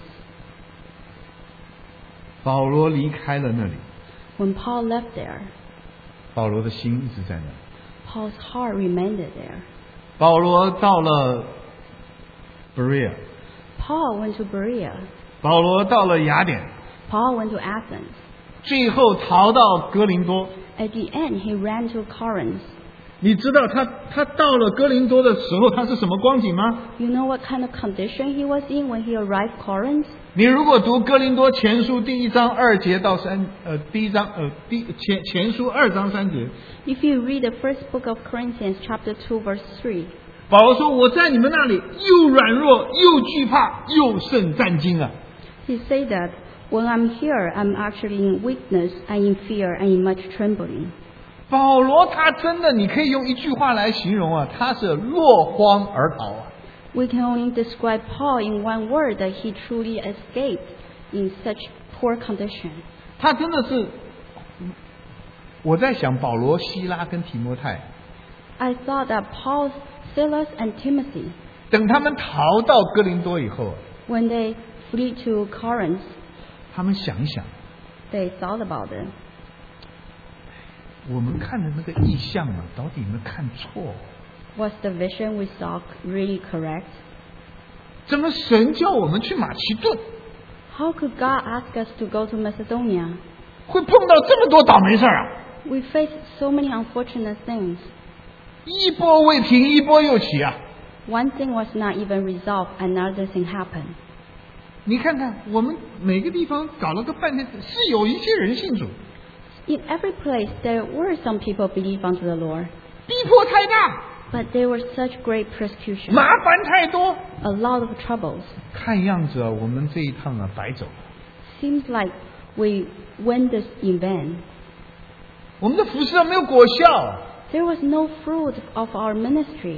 保罗离开了那里， When Paul left there, 保罗的心一直在那里。 Paul's heart remained there. 保罗到了 Berea， Paul went to Berea. 保罗到了雅典， Paul went to Athens. 最后逃到哥林多。 At the end, he ran to Corinth. 你知道他他到了哥林多的时候，他是什么光景吗？ You know what kind of condition he was in when he arrived Corinth? 你如果读哥林多前书第一章二节到三呃第一章呃第前前书二章三节， If you read the first book of Corinthians, chapter two, verse three, 保罗说：“我在你们那里又软弱又惧怕又甚战惊啊！ he said that when I'm here, I'm actually in weakness and in fear and in much trembling. 保罗他真的，你可以用一句话来形容啊，他是落荒而逃啊！ We can only describe Paul in one word that he truly escaped in such poor condition. 他真的是，我在想保罗、希拉跟提摩太， I thought that Paul, Silas, and Timothy, 等他们逃到哥林多以后， when they flee to Corinth, 他们想一想， they thought about it. 我们看的那个意象啊，到底有没有看错？ Was the vision we saw really correct? 怎么神叫我们去马其顿， How could God ask us to go to Macedonia? 会碰到这么多倒霉事儿啊？ We faced so many unfortunate things. 一波未平，一波又起啊！ One thing was not even resolved, another thing happened. 你看看，我们每个地方搞了个半天，是有一些人信主， In every place, there were some people believe unto the Lord, 逼迫太大， but there was such great persecution, 麻烦太多。 a lot of troubles. 看样子啊，我们这一趟啊白走了， Seems like we went this in vain. 我们的服侍啊没有果效。 There was no fruit of our ministry.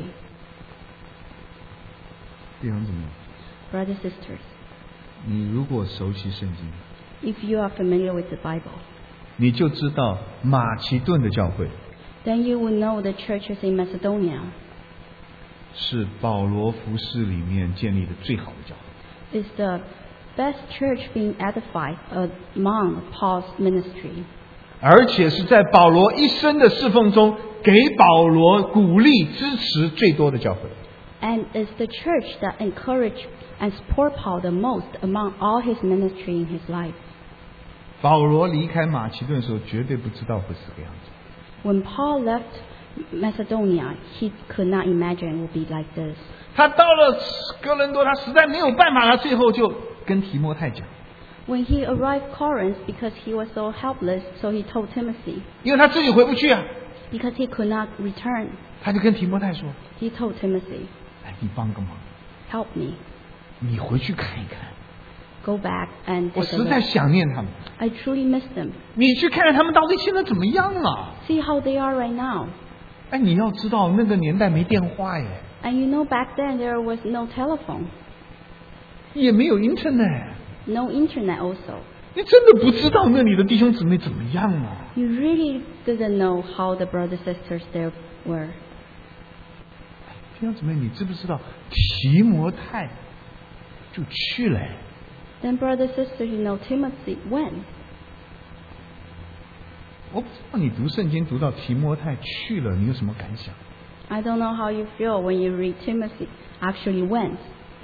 弟兄姊妹， Brothers and sisters, 你如果熟悉圣经， if you are familiar with the Bible, 你就知道马其顿的教会 then you will know the churches in Macedonia 是保罗服侍里面建立的最好的教会。 is the best church being edified among Paul's ministry, 而且是在保罗一生的侍奉中，给保罗鼓励支持最多的教会。 and is the church that encouraged and support Paul the most among all his ministry in his life. 保罗离开马其顿的时候，绝对不知道会是这个样子。 When Paul left Macedonia, he could not imagine it would be like this. 他到了哥伦多，他实在没有办法了，最后就跟提摩太讲， When he arrived Corinth, because he was so helpless, so he told Timothy, 因为他自己回不去啊， because he could not return, 他就跟提摩太说 he told Timothy, 哎，你帮个忙， help me, 你回去看一看， go back and 我 take a 实在 look. 想念他们， I truly miss them. 你去看看他们到底现在怎么样啊。 See how they are right now. 哎，你要知道那个年代没电话耶， And you know back then there was no telephone, 也没有 internet， no internet also. 你真的不知道那里的弟兄姊妹怎么样啊。 You really didn't know how the brothers and sisters there were. 弟兄姊妹，你知不知道提摩太就去了？ Then brothers and sisters, you know Timothy went. 我不知道你读圣经读到提摩太去了，你有什么感想？ I don't know how you feel when you read Timothy actually went.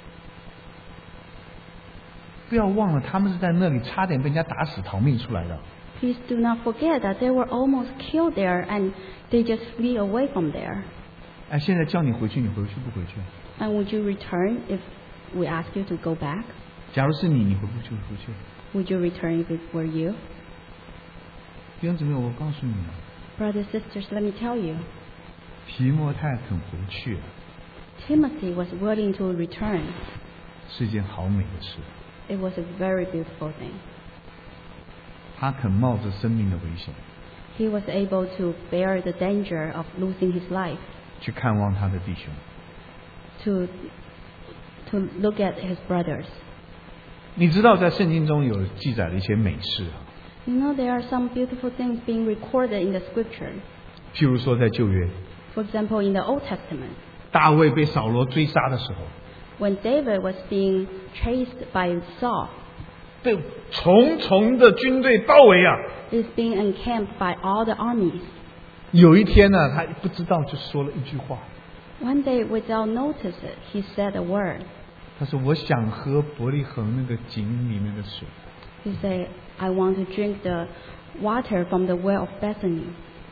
不要忘了，他们是在那里差点被人家打死逃命出来的。 Please do not forget that they were almost killed there and they just flee away from there. 哎，现在叫你回去，你回去不回去？ And would you return if we ask you to go back? 假如是你，你回不去，回去。 Would you return if it were you? 弟兄姊妹，我告诉你， Brothers and sisters, let me tell you, 提摩太肯回去， Timothy was willing to return. 是一件好美的事。 It was a very beautiful thing. 他肯冒着生命的危险， He was able to bear the danger of losing his life 去看望他的弟兄。 to, to look at his brothers. 你知道，在圣经中有记载了一些美事啊， You know, there are some beautiful things being recorded in the scripture. 譬如说在旧约， For example, in the Old Testament, 大卫被扫罗追杀的时候， when David was being chased by Saul, 被重重的军队包围啊。 he was being encamped by all the armies. 有一天呢，他不知道就说了一句话， One day, without notice it, he said a word. 他说：“我想喝伯利恒那个井里面的水。 He said, I want to drink the water from the well of Bethany, Bethlehem. ”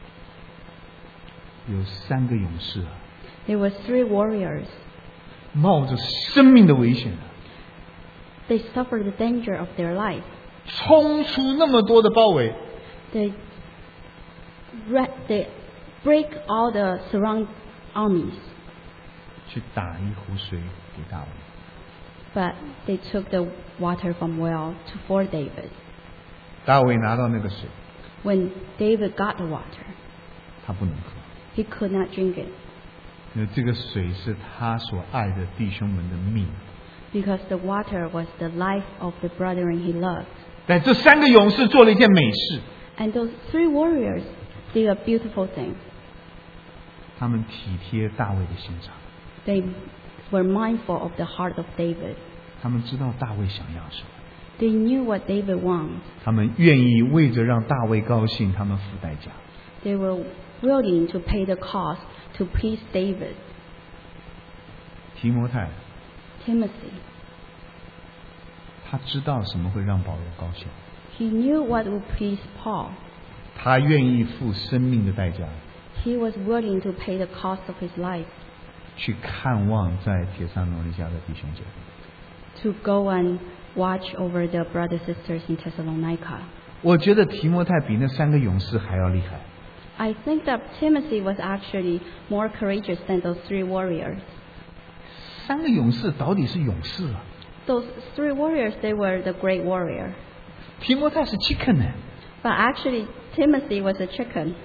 有三个勇士啊， There were three warriors. 冒着生命的危险啊， They suffered the danger of their life. 冲出那么多的包围， They, re- they break all the surround armies, 去打一壶水给大卫。 but they took the water from well to for David. 大卫拿到那个水， When David got the water, 他不能喝， he could not drink it 因为这个水是他所爱的弟兄们的命。 because the water was the life of the brethren he loved. 但这三个勇士做了一件美事， And those three warriors did a beautiful thing. 他们体贴大卫的心肠， They were mindful of the heart of David. 他们知道大卫想要什么， They knew what David wanted. 他们愿意为着让大卫高兴，他们付代价。 They were willing to pay the cost to please David. 提摩太 Timothy, 他知道什么会让保罗高兴， he knew what would please Paul. 他愿意付生命的代价 He was willing to pay the cost of his life 去看望在铁山罗尼迦的弟兄姐妹。 to go and watch over the brothers and sisters in Thessalonica. 我觉得提摩太比那三个勇士还要厉害。 I think that Timothy was actually more courageous than those three warriors. 三个勇士到底是勇士啊？ Those three warriors, they were the great warrior. 提摩太是 chicken 呢， But actually, Timothy was a chicken.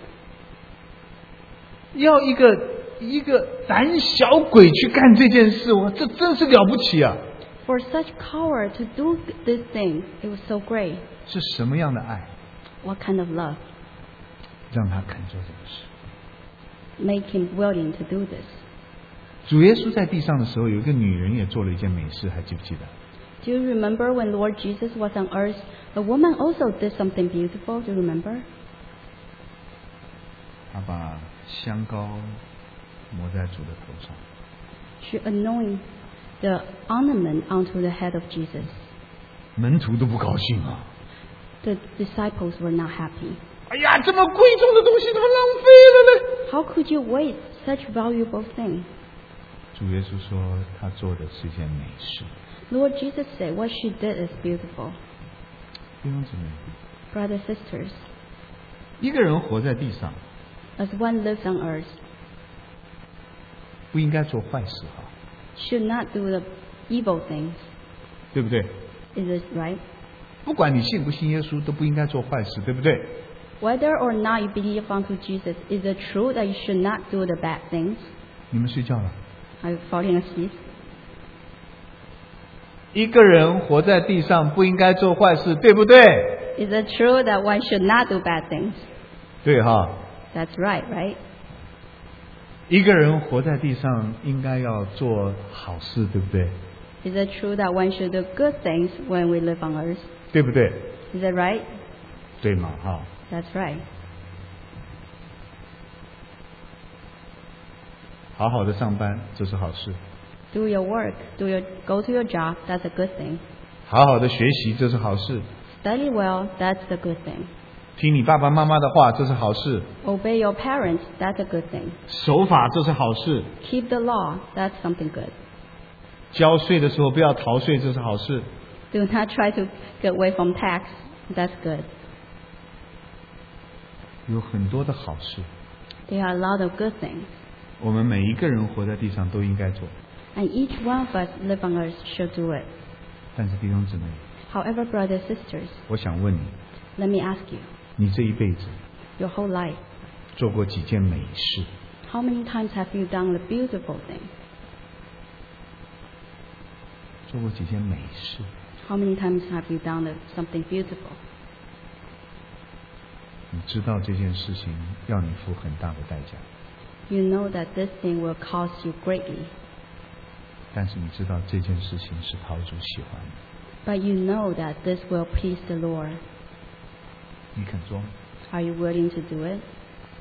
要一个一个胆小鬼去干这件事，哇，这真是了不起啊！ For such coward to do this thing, it was so great. 是什么样的爱 What kind of love 让他肯做这个事？ made him willing to do this? 主耶稣在地上的时候，有一个女人也做了一件美事，还记不记得？ Do you remember when Lord Jesus was on earth? A woman also did something beautiful. Do you remember? 她把香膏抹在主的头上， She anointed the ornament onto the head of Jesus. 门徒都不高兴啊！ The disciples were not happy. 哎呀，这么贵重的东西怎么浪费了呢？ How could you waste such valuable thing? 主耶稣说，他做的是一件美事。 Lord Jesus said, what she did is beautiful. 弟兄姊妹， Brothers, sisters, 一个人活在地上， as one lives on earth, 不应该做坏事哈， should not do the evil things. 对不对？ Is it right? 不管你信不信耶稣，都不应该做坏事，对不对？ Whether or not you believe unto Jesus, is it true that you should not do the bad things? 你们睡觉了。 Are you falling asleep? 一个人活在地上，不应该做坏事，对不对？ Is it true that one should not do bad things? 对哈。 That's right, right? 一个人活在地上，应该要做好事，对不对？ Is it true that one should do good things when we live on earth? 对不对？ Is it right? 对嘛哈。 That's right. 好好的上班，这是好事； Do your work, do your go to your job, that's a good thing. 好好的学习，这是好事； Study well, that's the good thing. 听你爸爸妈妈的话，这是好事； Obey your parents, that's a good thing. 守法，这是好事； Keep the law, that's something good. 交税的时候不要逃税，这是好事； Do not try to get away from tax, that's good. 有很多的好事， There are a lot of good things. 我们每一个人活在地上都应该做。 And each one of us live on earth should do it. 但是弟兄姊妹， However, brothers, sisters, 我想问你， let me ask you, 你这一辈子 your whole life, 做过几件美事？ how many times have you done the beautiful thing? 做过几件美事？ How many times have you done the, something beautiful? 你知道这件事情要你付很大的代价， You know that this thing will cost you greatly, 但是你知道这件事情是讨主喜欢的， but you know that this will please the Lord. 你肯做吗？ Are you willing to do it?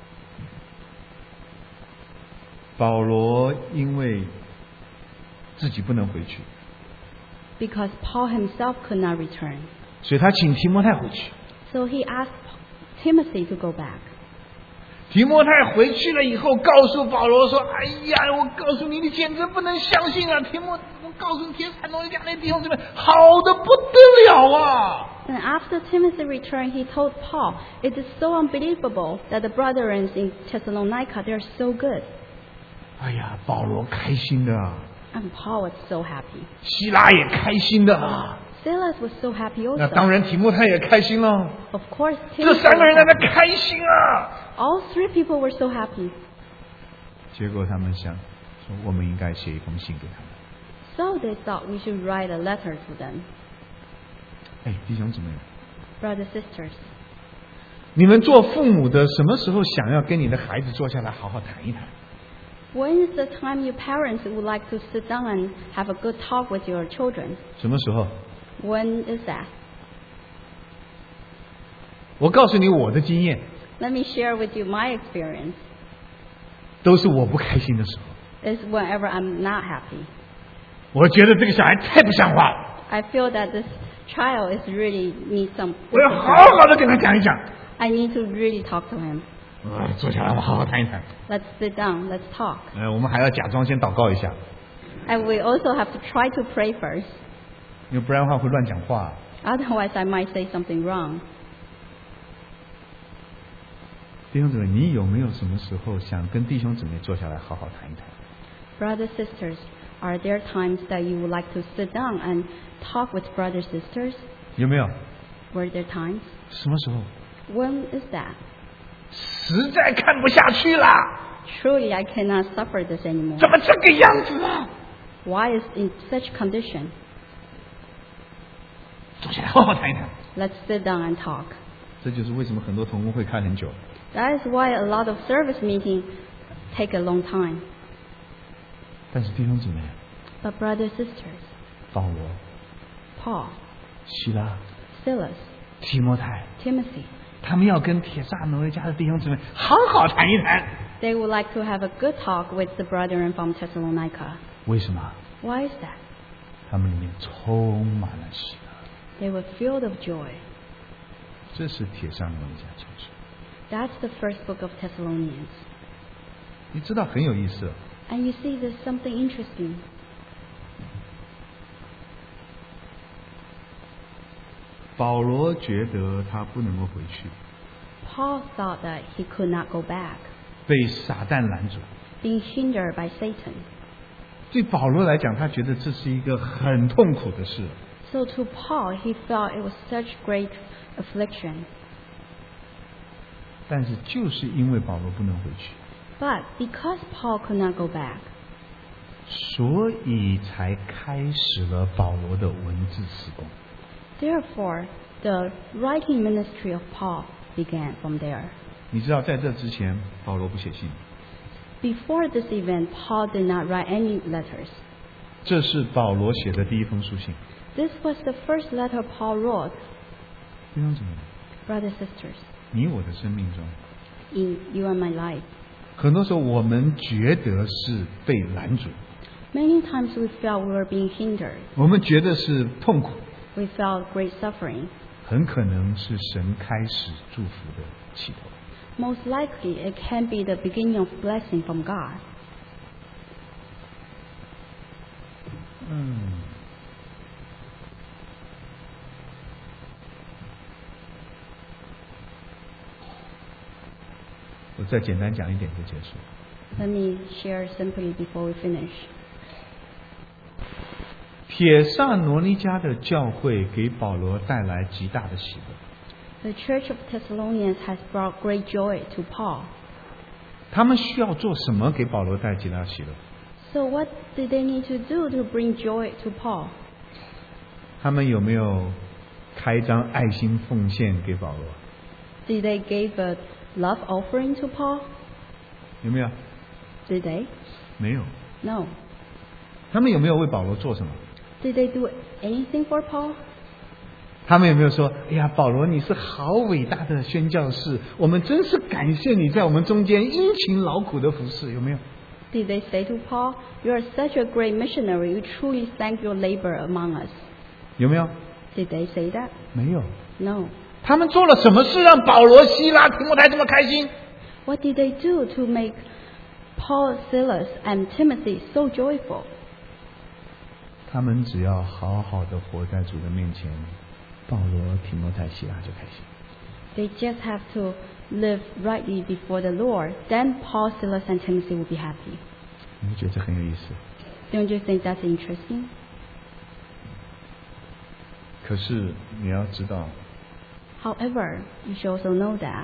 保罗因为自己不能回去， Because Paul himself could not return, 所以他请提摩太回去。 so he asked Timothy to go back. 提摩太回去了以后，告诉保罗说：“哎呀，我告诉你，你简直不能相信啊！提摩，我告诉你，铁山农家那弟兄姊妹，好的不得了啊！” And after Timothy returned, he told Paul, "It is so unbelievable that the brethren in Thessalonica, they are so good." 哎呀，保罗开心的啊， And Paul was so happy. 希拉也开心的啊， Silas was so happy 那当 also. 然提摩太也开心了。 Of course, 这 Timothy 三个人在 was 那 happy. 开心啊！ All three people were so happy. 结果他们想说，我们应该写一封信给他们。 So they thought we should write a letter to them. 哎，弟兄姊妹， Brothers, sisters, 你们做父母的，什么时候想要跟你的孩子坐下来好好谈一谈？ when is the time you parents would like to sit down and have a good talk with your children? 什么时候？ When is that? 我告诉你我的经验， Let me share with you my experience. 都是我不开心的时候。 Is whenever I'm not happy. 我觉得这个小孩太不像话了， I feel that this child is really needs some. 我要好好的跟他讲一讲。 I need to really talk to him. 呃，坐下来，我们好好谈一谈。 Let's sit down. Let's talk. 呃，我们还要假装先祷告一下， And we also have to try to pray first. 因为不然的话会乱讲話。 Otherwise, I might say something wrong. 弟兄姊妹，你有没有什么时候想跟弟兄姊妹坐下来好好谈一谈？ Brothers, sisters, are there times that you would like to sit down and talk with brothers, sisters? 有没有？ Were there times? 什么时候？ When is that? 实在看不下去啦！ Truly, I cannot suffer this anymore. 怎么这个样子啊？ Why is in such condition? 坐下来好好谈一谈。 Let's sit down and talk. 这就是为什么很多同工会开很久。 That is why a lot of service meetings take a long time. 但是弟兄姊妹， But brothers, sisters, 保罗、 Paul, 希拉、 Silas, 提摩太， Timothy, 他们要跟帖撒罗尼迦的弟兄姊妹好好谈一谈。 they would like to have a good talk with the brethren from Thessalonica. 为什么？ Why is that? 他们里面充满了喜乐。 They were filled of joy. 这是帖撒罗尼迦前书。 That's the first book of Thessalonians. 你知道很有意思。 And you see there's something interesting. 保罗觉得他不能够回去， Paul thought that he could not go back, 被撒旦拦阻。 being hindered by Satan. 对保罗来讲，他觉得这是一个很痛苦的事。 So to Paul, he felt it was such great affliction. 但是就是因为保罗不能回去， But because Paul could not go back, 所以才开始了保罗的文字施工。 therefore, the writing ministry of Paul began from there. 你知道，在这之前，保罗不写信， Before this event, Paul did not write any letters. 这是保罗写的第一封书信。 This was the first letter Paul wrote. 弟兄姊妹， Brothers, sisters, 你我的生命中， in you and my life, 很多时候我们觉得是被拦阻， many times we felt we were being hindered. 我们觉得是痛苦， We felt great suffering. 很可能是神开始祝福的起头。 Most likely, it can be the beginning of blessing from God. 嗯，我再简单讲一点就结束。 Let me share simply before we finish. 帖撒罗尼迦的教会给保罗带来极大的喜乐。 The church of Thessalonians has brought great joy to Paul. 他们需要做什么给保罗带极大喜乐？ So what did they need to do to bring joy to Paul? 他们有没有开张爱心奉献给保罗？ Did they give a love offering to Paul? 有没有？ Did they? 没有。 No. 他们有没有为保罗做什么？ Did they do anything for Paul? 他们有没有说：“哎呀，保罗，你是好伟大的宣教士，我们真是感谢你在我们中间殷勤劳苦的服侍。”有没有？ Did they say to Paul, "You are such a great missionary. We truly thank your labor among us"? 有没有？ Did they say that? 没有。 No. 他们做了什么事让保罗、希拉、提摩太这么开心？ What did they do to make Paul, Silas, and Timothy so joyful? 他们只要好好的活在主的面前，保罗、提摩太、希拉就开心。 They just have to live rightly before the Lord. Then Paul, Silas, and Timothy will be happy. 你会觉得这很有意思。 Don't you think that's interesting? 可是你要知道， However, you should also know that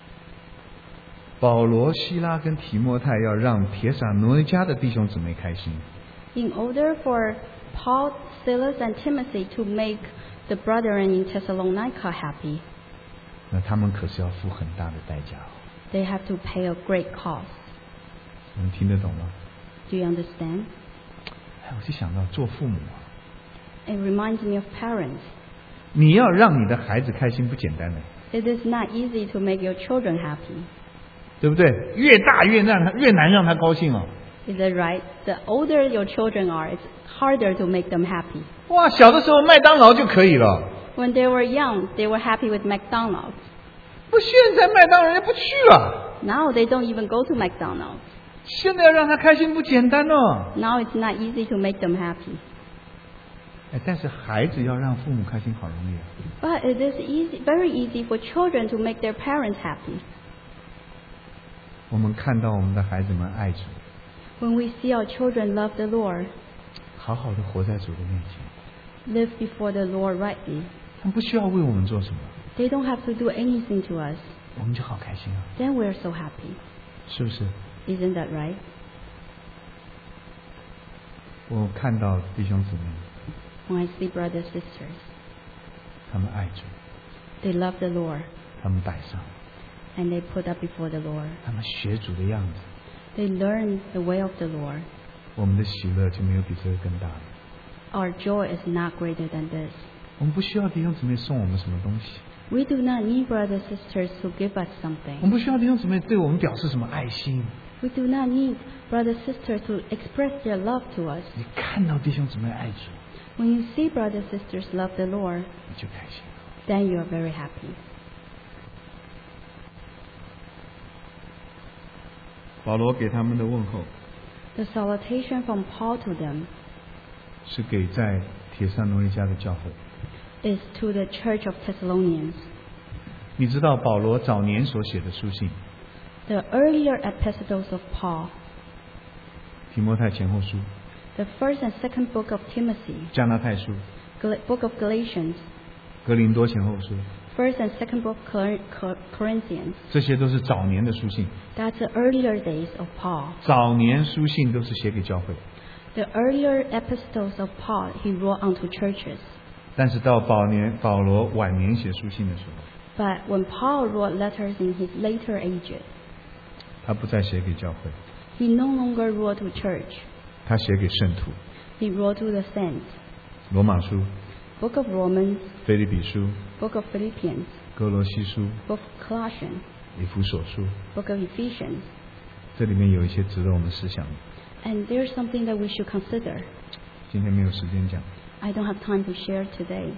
保罗、希拉跟提摩太要让帖撒罗尼迦的弟兄姊妹开心， in order for Paul, Silas, and Timothy to make the brethren in Thessalonica happy, 那他们可是要付很大的代价哦。 they have to pay a great cost. 你们听得懂吗？ Do you understand? 哎，我就想到做父母啊， It reminds me of parents. 你要让你的孩子开心不简单的， It is not easy to make your children happy. 对不对？越大越让他越难让他高兴哦。 Is that right? The older your children are, it's harder to make them happy. 哇，小的时候麦当劳就可以了， When they were young, they were happy with McDonald's. 不，现在麦当劳人家不去了。 Now they don't even go to McDonald's. 现在要让他开心不简单哦。 Now it's not easy to make them happy. 哎，但是孩子要让父母开心好容易啊。 But it is easy, very easy for children to make their parents happy. 我们看到我们的孩子们爱主， When we see our children love the Lord, 好好的活在主的面前， live before the Lord rightly, 他们不需要为我们做什么， they don't have to do anything to us. 我们就好开心啊， Then we're so happy. 是不是？ Isn't that right? 我看到弟兄姊妹， When I see brothers, sisters, 他们爱主， they love the Lord 他们摆上， and they put up before the Lord. 他们学主的样子， They learn the way of the Lord. 我们的喜乐就没有比这个更大了。 Our joy is not greater than this. 我们不需要弟兄姊妹送我们什么东西， We do not need brothers, sisters to give us 我 something. 们不需要弟兄姊妹对我们表示什么爱心。 We do not need brothers, sisters to express their love to us. 你看到弟兄姊妹爱主， When you see brothers and sisters love the Lord, 你就开心。 then you are very happy. 保罗给他们的问候 The salutation from Paul to them 是给在铁萨罗尼迦的教会。 is to the church of Thessalonians. 你知道保罗早年所写的书信， The earlier epistles of Paul, 提摩太前后书、 the first and second book of Timothy, 加拉太书、 Gal- book of Galatians, 格林多前后书， first and second book Cor- Cor- Corinthians. 这些都是早年的书信。 That's the earlier days of Paul. 早年书信都是写给教会， The earlier epistles of Paul he wrote onto churches. 但是到保年保罗晚年写书信的时候， But when Paul wrote letters in his later ages, 他不再写给教会， he no longer wrote to church. 他写给圣徒。 He wrote to the saints. 罗马书、 Book of Romans, 腓立比书、 Book of Philippians, 哥罗西书、 Book of Colossians, 以弗所书， Book of Ephesians. 这里面有一些值得我们思想的， And there's something that we should consider. 今天没有时间讲。 I don't have time to share today.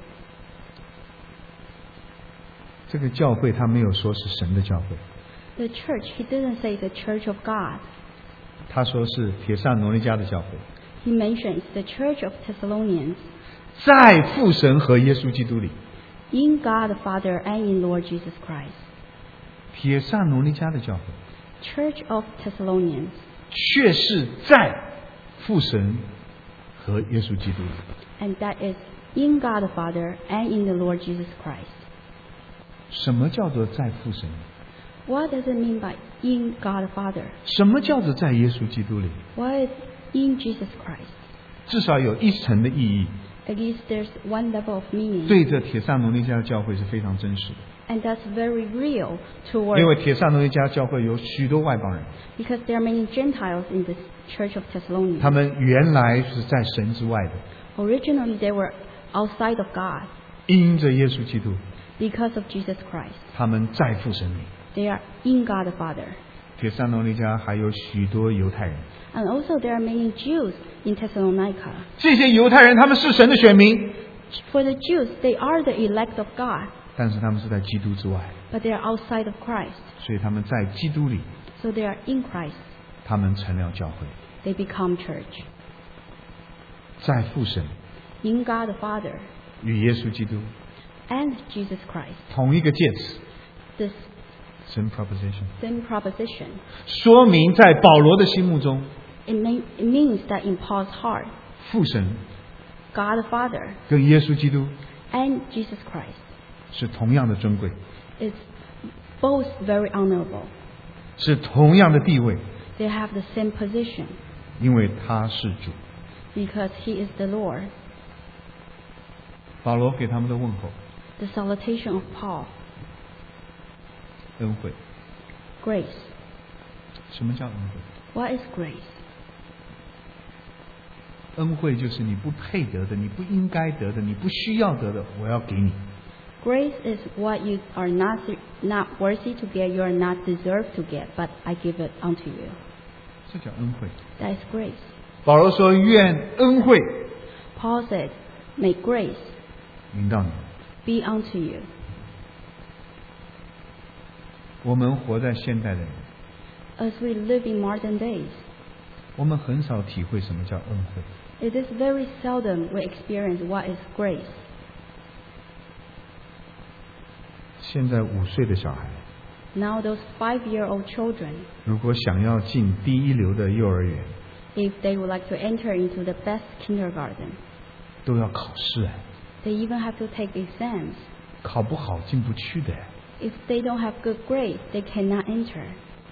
这个教会他没有说是神的教会， The church, he didn't say the church of God. 他说是铁萨罗尼迦的教会， He mentions the church of Thessalonians 在父神和耶稣基督里。 in God the Father and in Lord Jesus Christ. 铁萨罗尼迦的教会 Church of Thessalonians, 却是在父神和耶稣基督里。 and that is in God the Father and in the Lord Jesus Christ. 什么叫做在父神？ What does it mean by in God the Father? 什么叫做在耶稣基督里？ What is in Jesus Christ? 至少有一层的意义， At least there's one level of meaning, 对着铁萨罗尼迦的教会是非常真实的。 and that's very real 因为 towards, 铁萨罗尼迦教会有许多外邦人， because there are many Gentiles in the church of 他 Thessalonians. 们原来是在神之外的， Originally they were outside of God 因着耶稣基督， because of Jesus Christ. 他们在父神里。 They are in God the Father. 铁萨罗尼迦还有许多犹太人， And also there are many Jews in Thessalonica. 这些犹太人他们是神的选民， For the Jews, they are the elect of God, 但是他们是在基督之外， but they are outside of Christ. 所以他们在基督里， So they are in Christ. 他们成了教会， They become church. 在父神 In God the Father 与耶稣基督 and Jesus Christ. 同一个介词 This same proposition， same proposition. 说明在保罗的心目中， It, may, it means that in Paul's heart, 父神 God the Father 跟耶稣基督 and Jesus Christ 是同样的尊贵， is both very honorable. 是同样的地位， They have the same position 因为他是主。 because He is the Lord. 保罗给他们的问候， The salutation of Paul, 恩惠。 grace. 什么叫恩惠？ What is grace? 恩惠就是你不配得的，你不应该得的，你不需要得的，我要给你。 Grace is what you are not not worthy to get, you are not deserved to get, but I give it unto you. 这叫恩惠。 That is grace. 保罗说：“愿恩惠 Paul said, "May grace 临到你。 be unto you." ” 我们活在现代的人， As we live in modern days, 我们很少体会什么叫恩惠。 it is very seldom we experience what is grace. 现在五岁的小孩， Now those five-year-old children, 如果想要进第一流的幼儿园， if they would like to enter into the best kindergarten, 都要考试哎， they even have to take exams. 考不好进不去的哎。 If they don't have good grades, they cannot enter.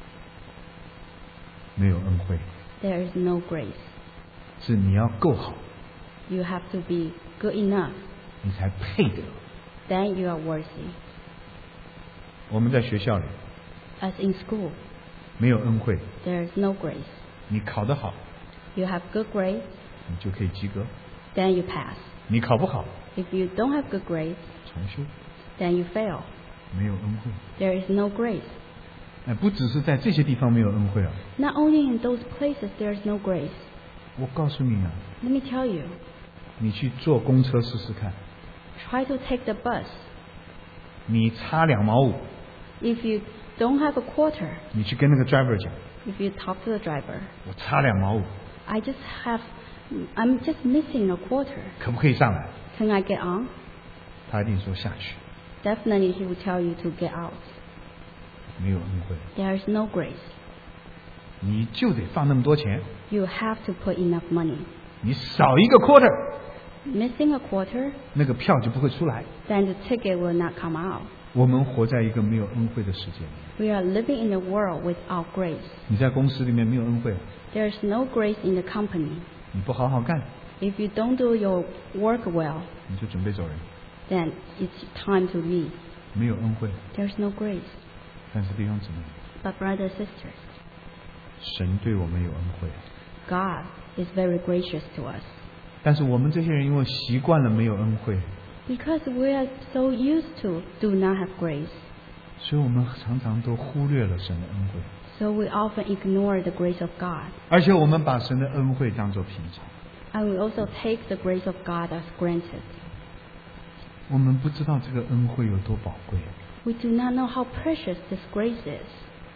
没有恩惠， There is no grace. 是你要够好， You have to be good enough. 你才配得。 Then you are worthy. 我们在学校里 As in school, 没有恩惠， there is no grace. 你考得好， You have good grades, 你就可以及格； then you pass. 你考不好， If you don't have good grades, 重修。 then you fail. 没有恩惠。 There is no grace. 哎，不只是在这些地方没有恩惠啊！ Not only in those places there is no grace. 我告诉你啊， Let me tell you, 你去坐公车试试看， Try to take the bus. 你差两毛五， If you don't have a quarter, 你去跟那个 driver 讲， if you talk to the driver, 我差两毛五， I just have, I'm just missing a quarter. 可不可以上来？ Can I get on? 他一定说下去， Definitely he will tell you to get out. 没有恩惠， There is no grace. 你就得放那么多钱， You have to put enough money. 你少一个 quarter， Missing a quarter, 那个票就不会出来。 then the ticket will not come out. 我们活在一个没有恩惠的世界里， We are living in a world without grace. 你在公司里面没有恩惠， There is no grace in the company. 你不好好干， If you don't do your work well, 你就准备走人， then it's time to leave. 没有恩惠。 There's no grace. 但是弟兄姊妹， But brothers and sisters, 神对我们有恩惠， God is very gracious to us. 但是我们这些人因为习惯了没有恩惠， Because we are so used to do not have grace, 所以我们常常都忽略了神的恩惠， so we often ignore the grace of God. 而且我们把神的恩惠当作平常。 And we also take the grace of God as granted. 我们不知道这个恩惠有多宝贵。 We do not know how precious this grace is.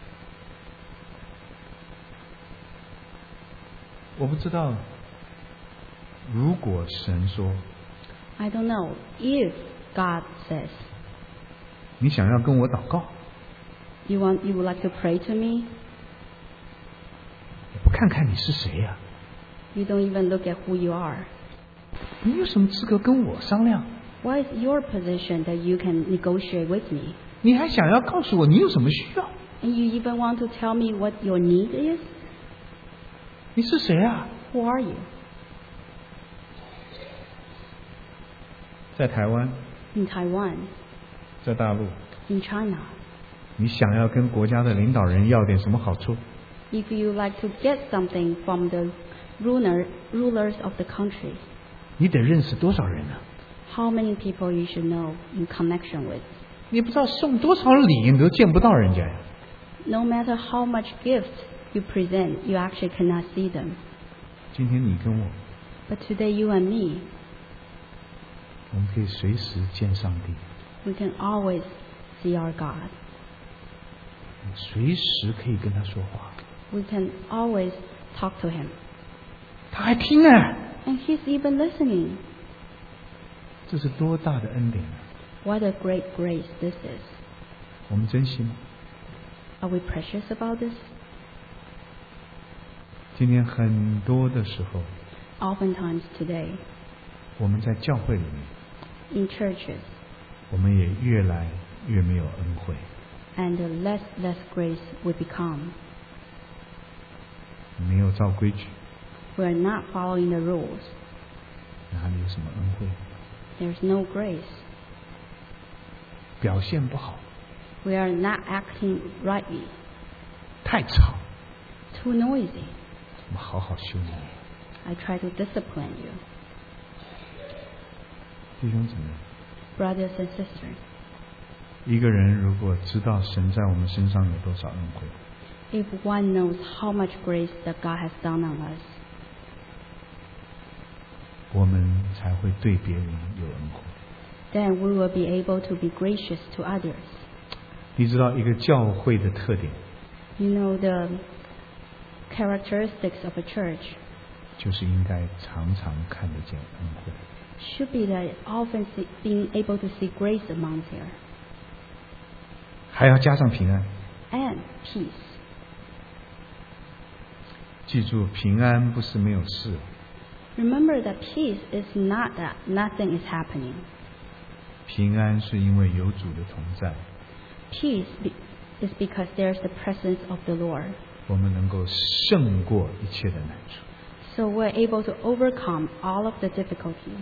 我不知道，如果神说 I don't know if God says, 你想要跟我祷告， you want, you would like to pray to me? 也不看看你是谁呀、 You don't even look at who you are. 你有什么资格跟我商量？ What is your position that you can negotiate with me? 你还想要告诉我你有什么需要？ And you even want to tell me what your need is? 你是谁啊？ Who are you? 在台湾， In Taiwan, 在大陆， in China. 你想要跟国家的领导人要点什么好处？ If you like to get something from the ruler, rulers of the country, 你得认识多少人呢、啊？ how many people you should know in connection with? 你不知道送多少礼，你都见不到人家呀。 No matter how much gift you present, you actually cannot see them. 今天你跟我， But today you and me, 我们可以随时见上帝， we can always see our God. 随时可以跟他说话， We can always talk to Him. 他还听啊！ And He's even listening. 这是多大的恩典啊！ What a great grace this is. 我们珍惜吗？ Are we precious about this? 今天很多的时候， Oftentimes today, 我们在教会里面， in churches, 我们也越来越没有恩惠。 and the less less grace we become. 没有照规矩， We are not following the rules. 哪里有什么恩惠？ There's no grace. 表现不好， We are not acting rightly. 太吵， Too noisy. 我们好好修理。 I try to discipline you. 弟兄姊妹， Brothers and sisters, 一个人如果知道神在我们身上有多少恩惠， if one knows how much grace that God has done on us, 我们才会对别人有恩惠。 then we will be able to be gracious to others. 你知道一个教会的特点， You know the characteristics of a church 就是应该常常看得见恩惠。 should be that often see, being able to see grace among here 还要加上平安。 and peace. 记住，平安不是没有事， Remember that peace is not that nothing is happening. 平安是因为有主的同在， Peace be, is because there's the presence of the Lord. 我们能够胜过一切的难处。 So we're able to overcome all of the difficulties.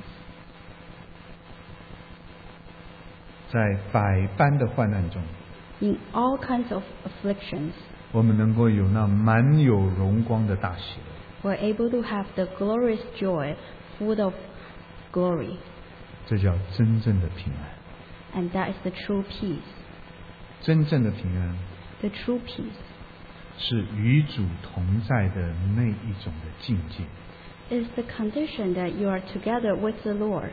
在百般的患难中， In all kinds of afflictions, 我们能够有那满有荣光的大喜乐， we're able to have the glorious joy full of glory. 这叫真正的平安。 And that is the true peace. 真正的平安 The true peace 是与主同在的那一种的境界。 is the condition that you are together with the Lord.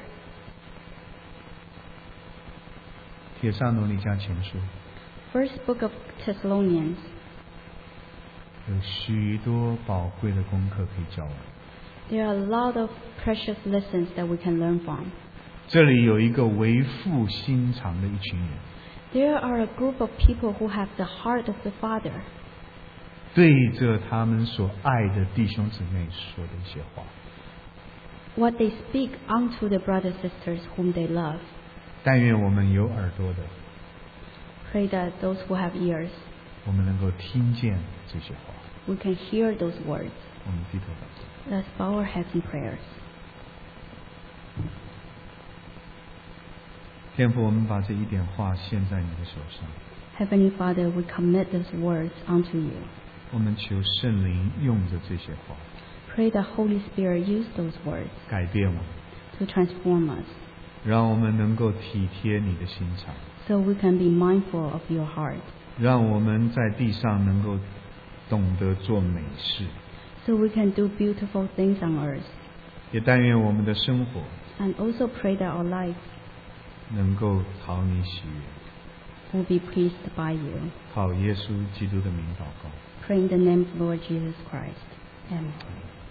帖撒罗尼迦前书 First book of Thessalonians. 有许多宝贵的功课可以教我们。 There are a lot of precious lessons that we can learn from. 这里有一个为父心肠的一群人， There are a group of people who have the heart of the Father. 对着他们所爱的弟兄姊妹说的一些话。 What they speak unto the brothers and sisters whom they love. 但愿我们有耳朵的， Pray that those who have ears, 我们能够听见这些话。 we can hear those words. 我们低头祷告。 Let's bow our heads in prayers. 天父，我们把这一点话献在你的手上， Heavenly Father, we commit those words unto you. 我们求圣灵用着这些话 Pray that Holy Spirit use those words 改变我们， to transform us, 让我们能够体贴你的心肠， so we can be mindful of your heart, 让我们在地上能够懂得做美事， so we can do beautiful things on earth. 也但愿我们的生活 And also pray that our life 能够讨你喜悦。 will be pleased by you. 靠耶稣基督的名祷告。 Pray in the name of Lord Jesus Christ. Amen.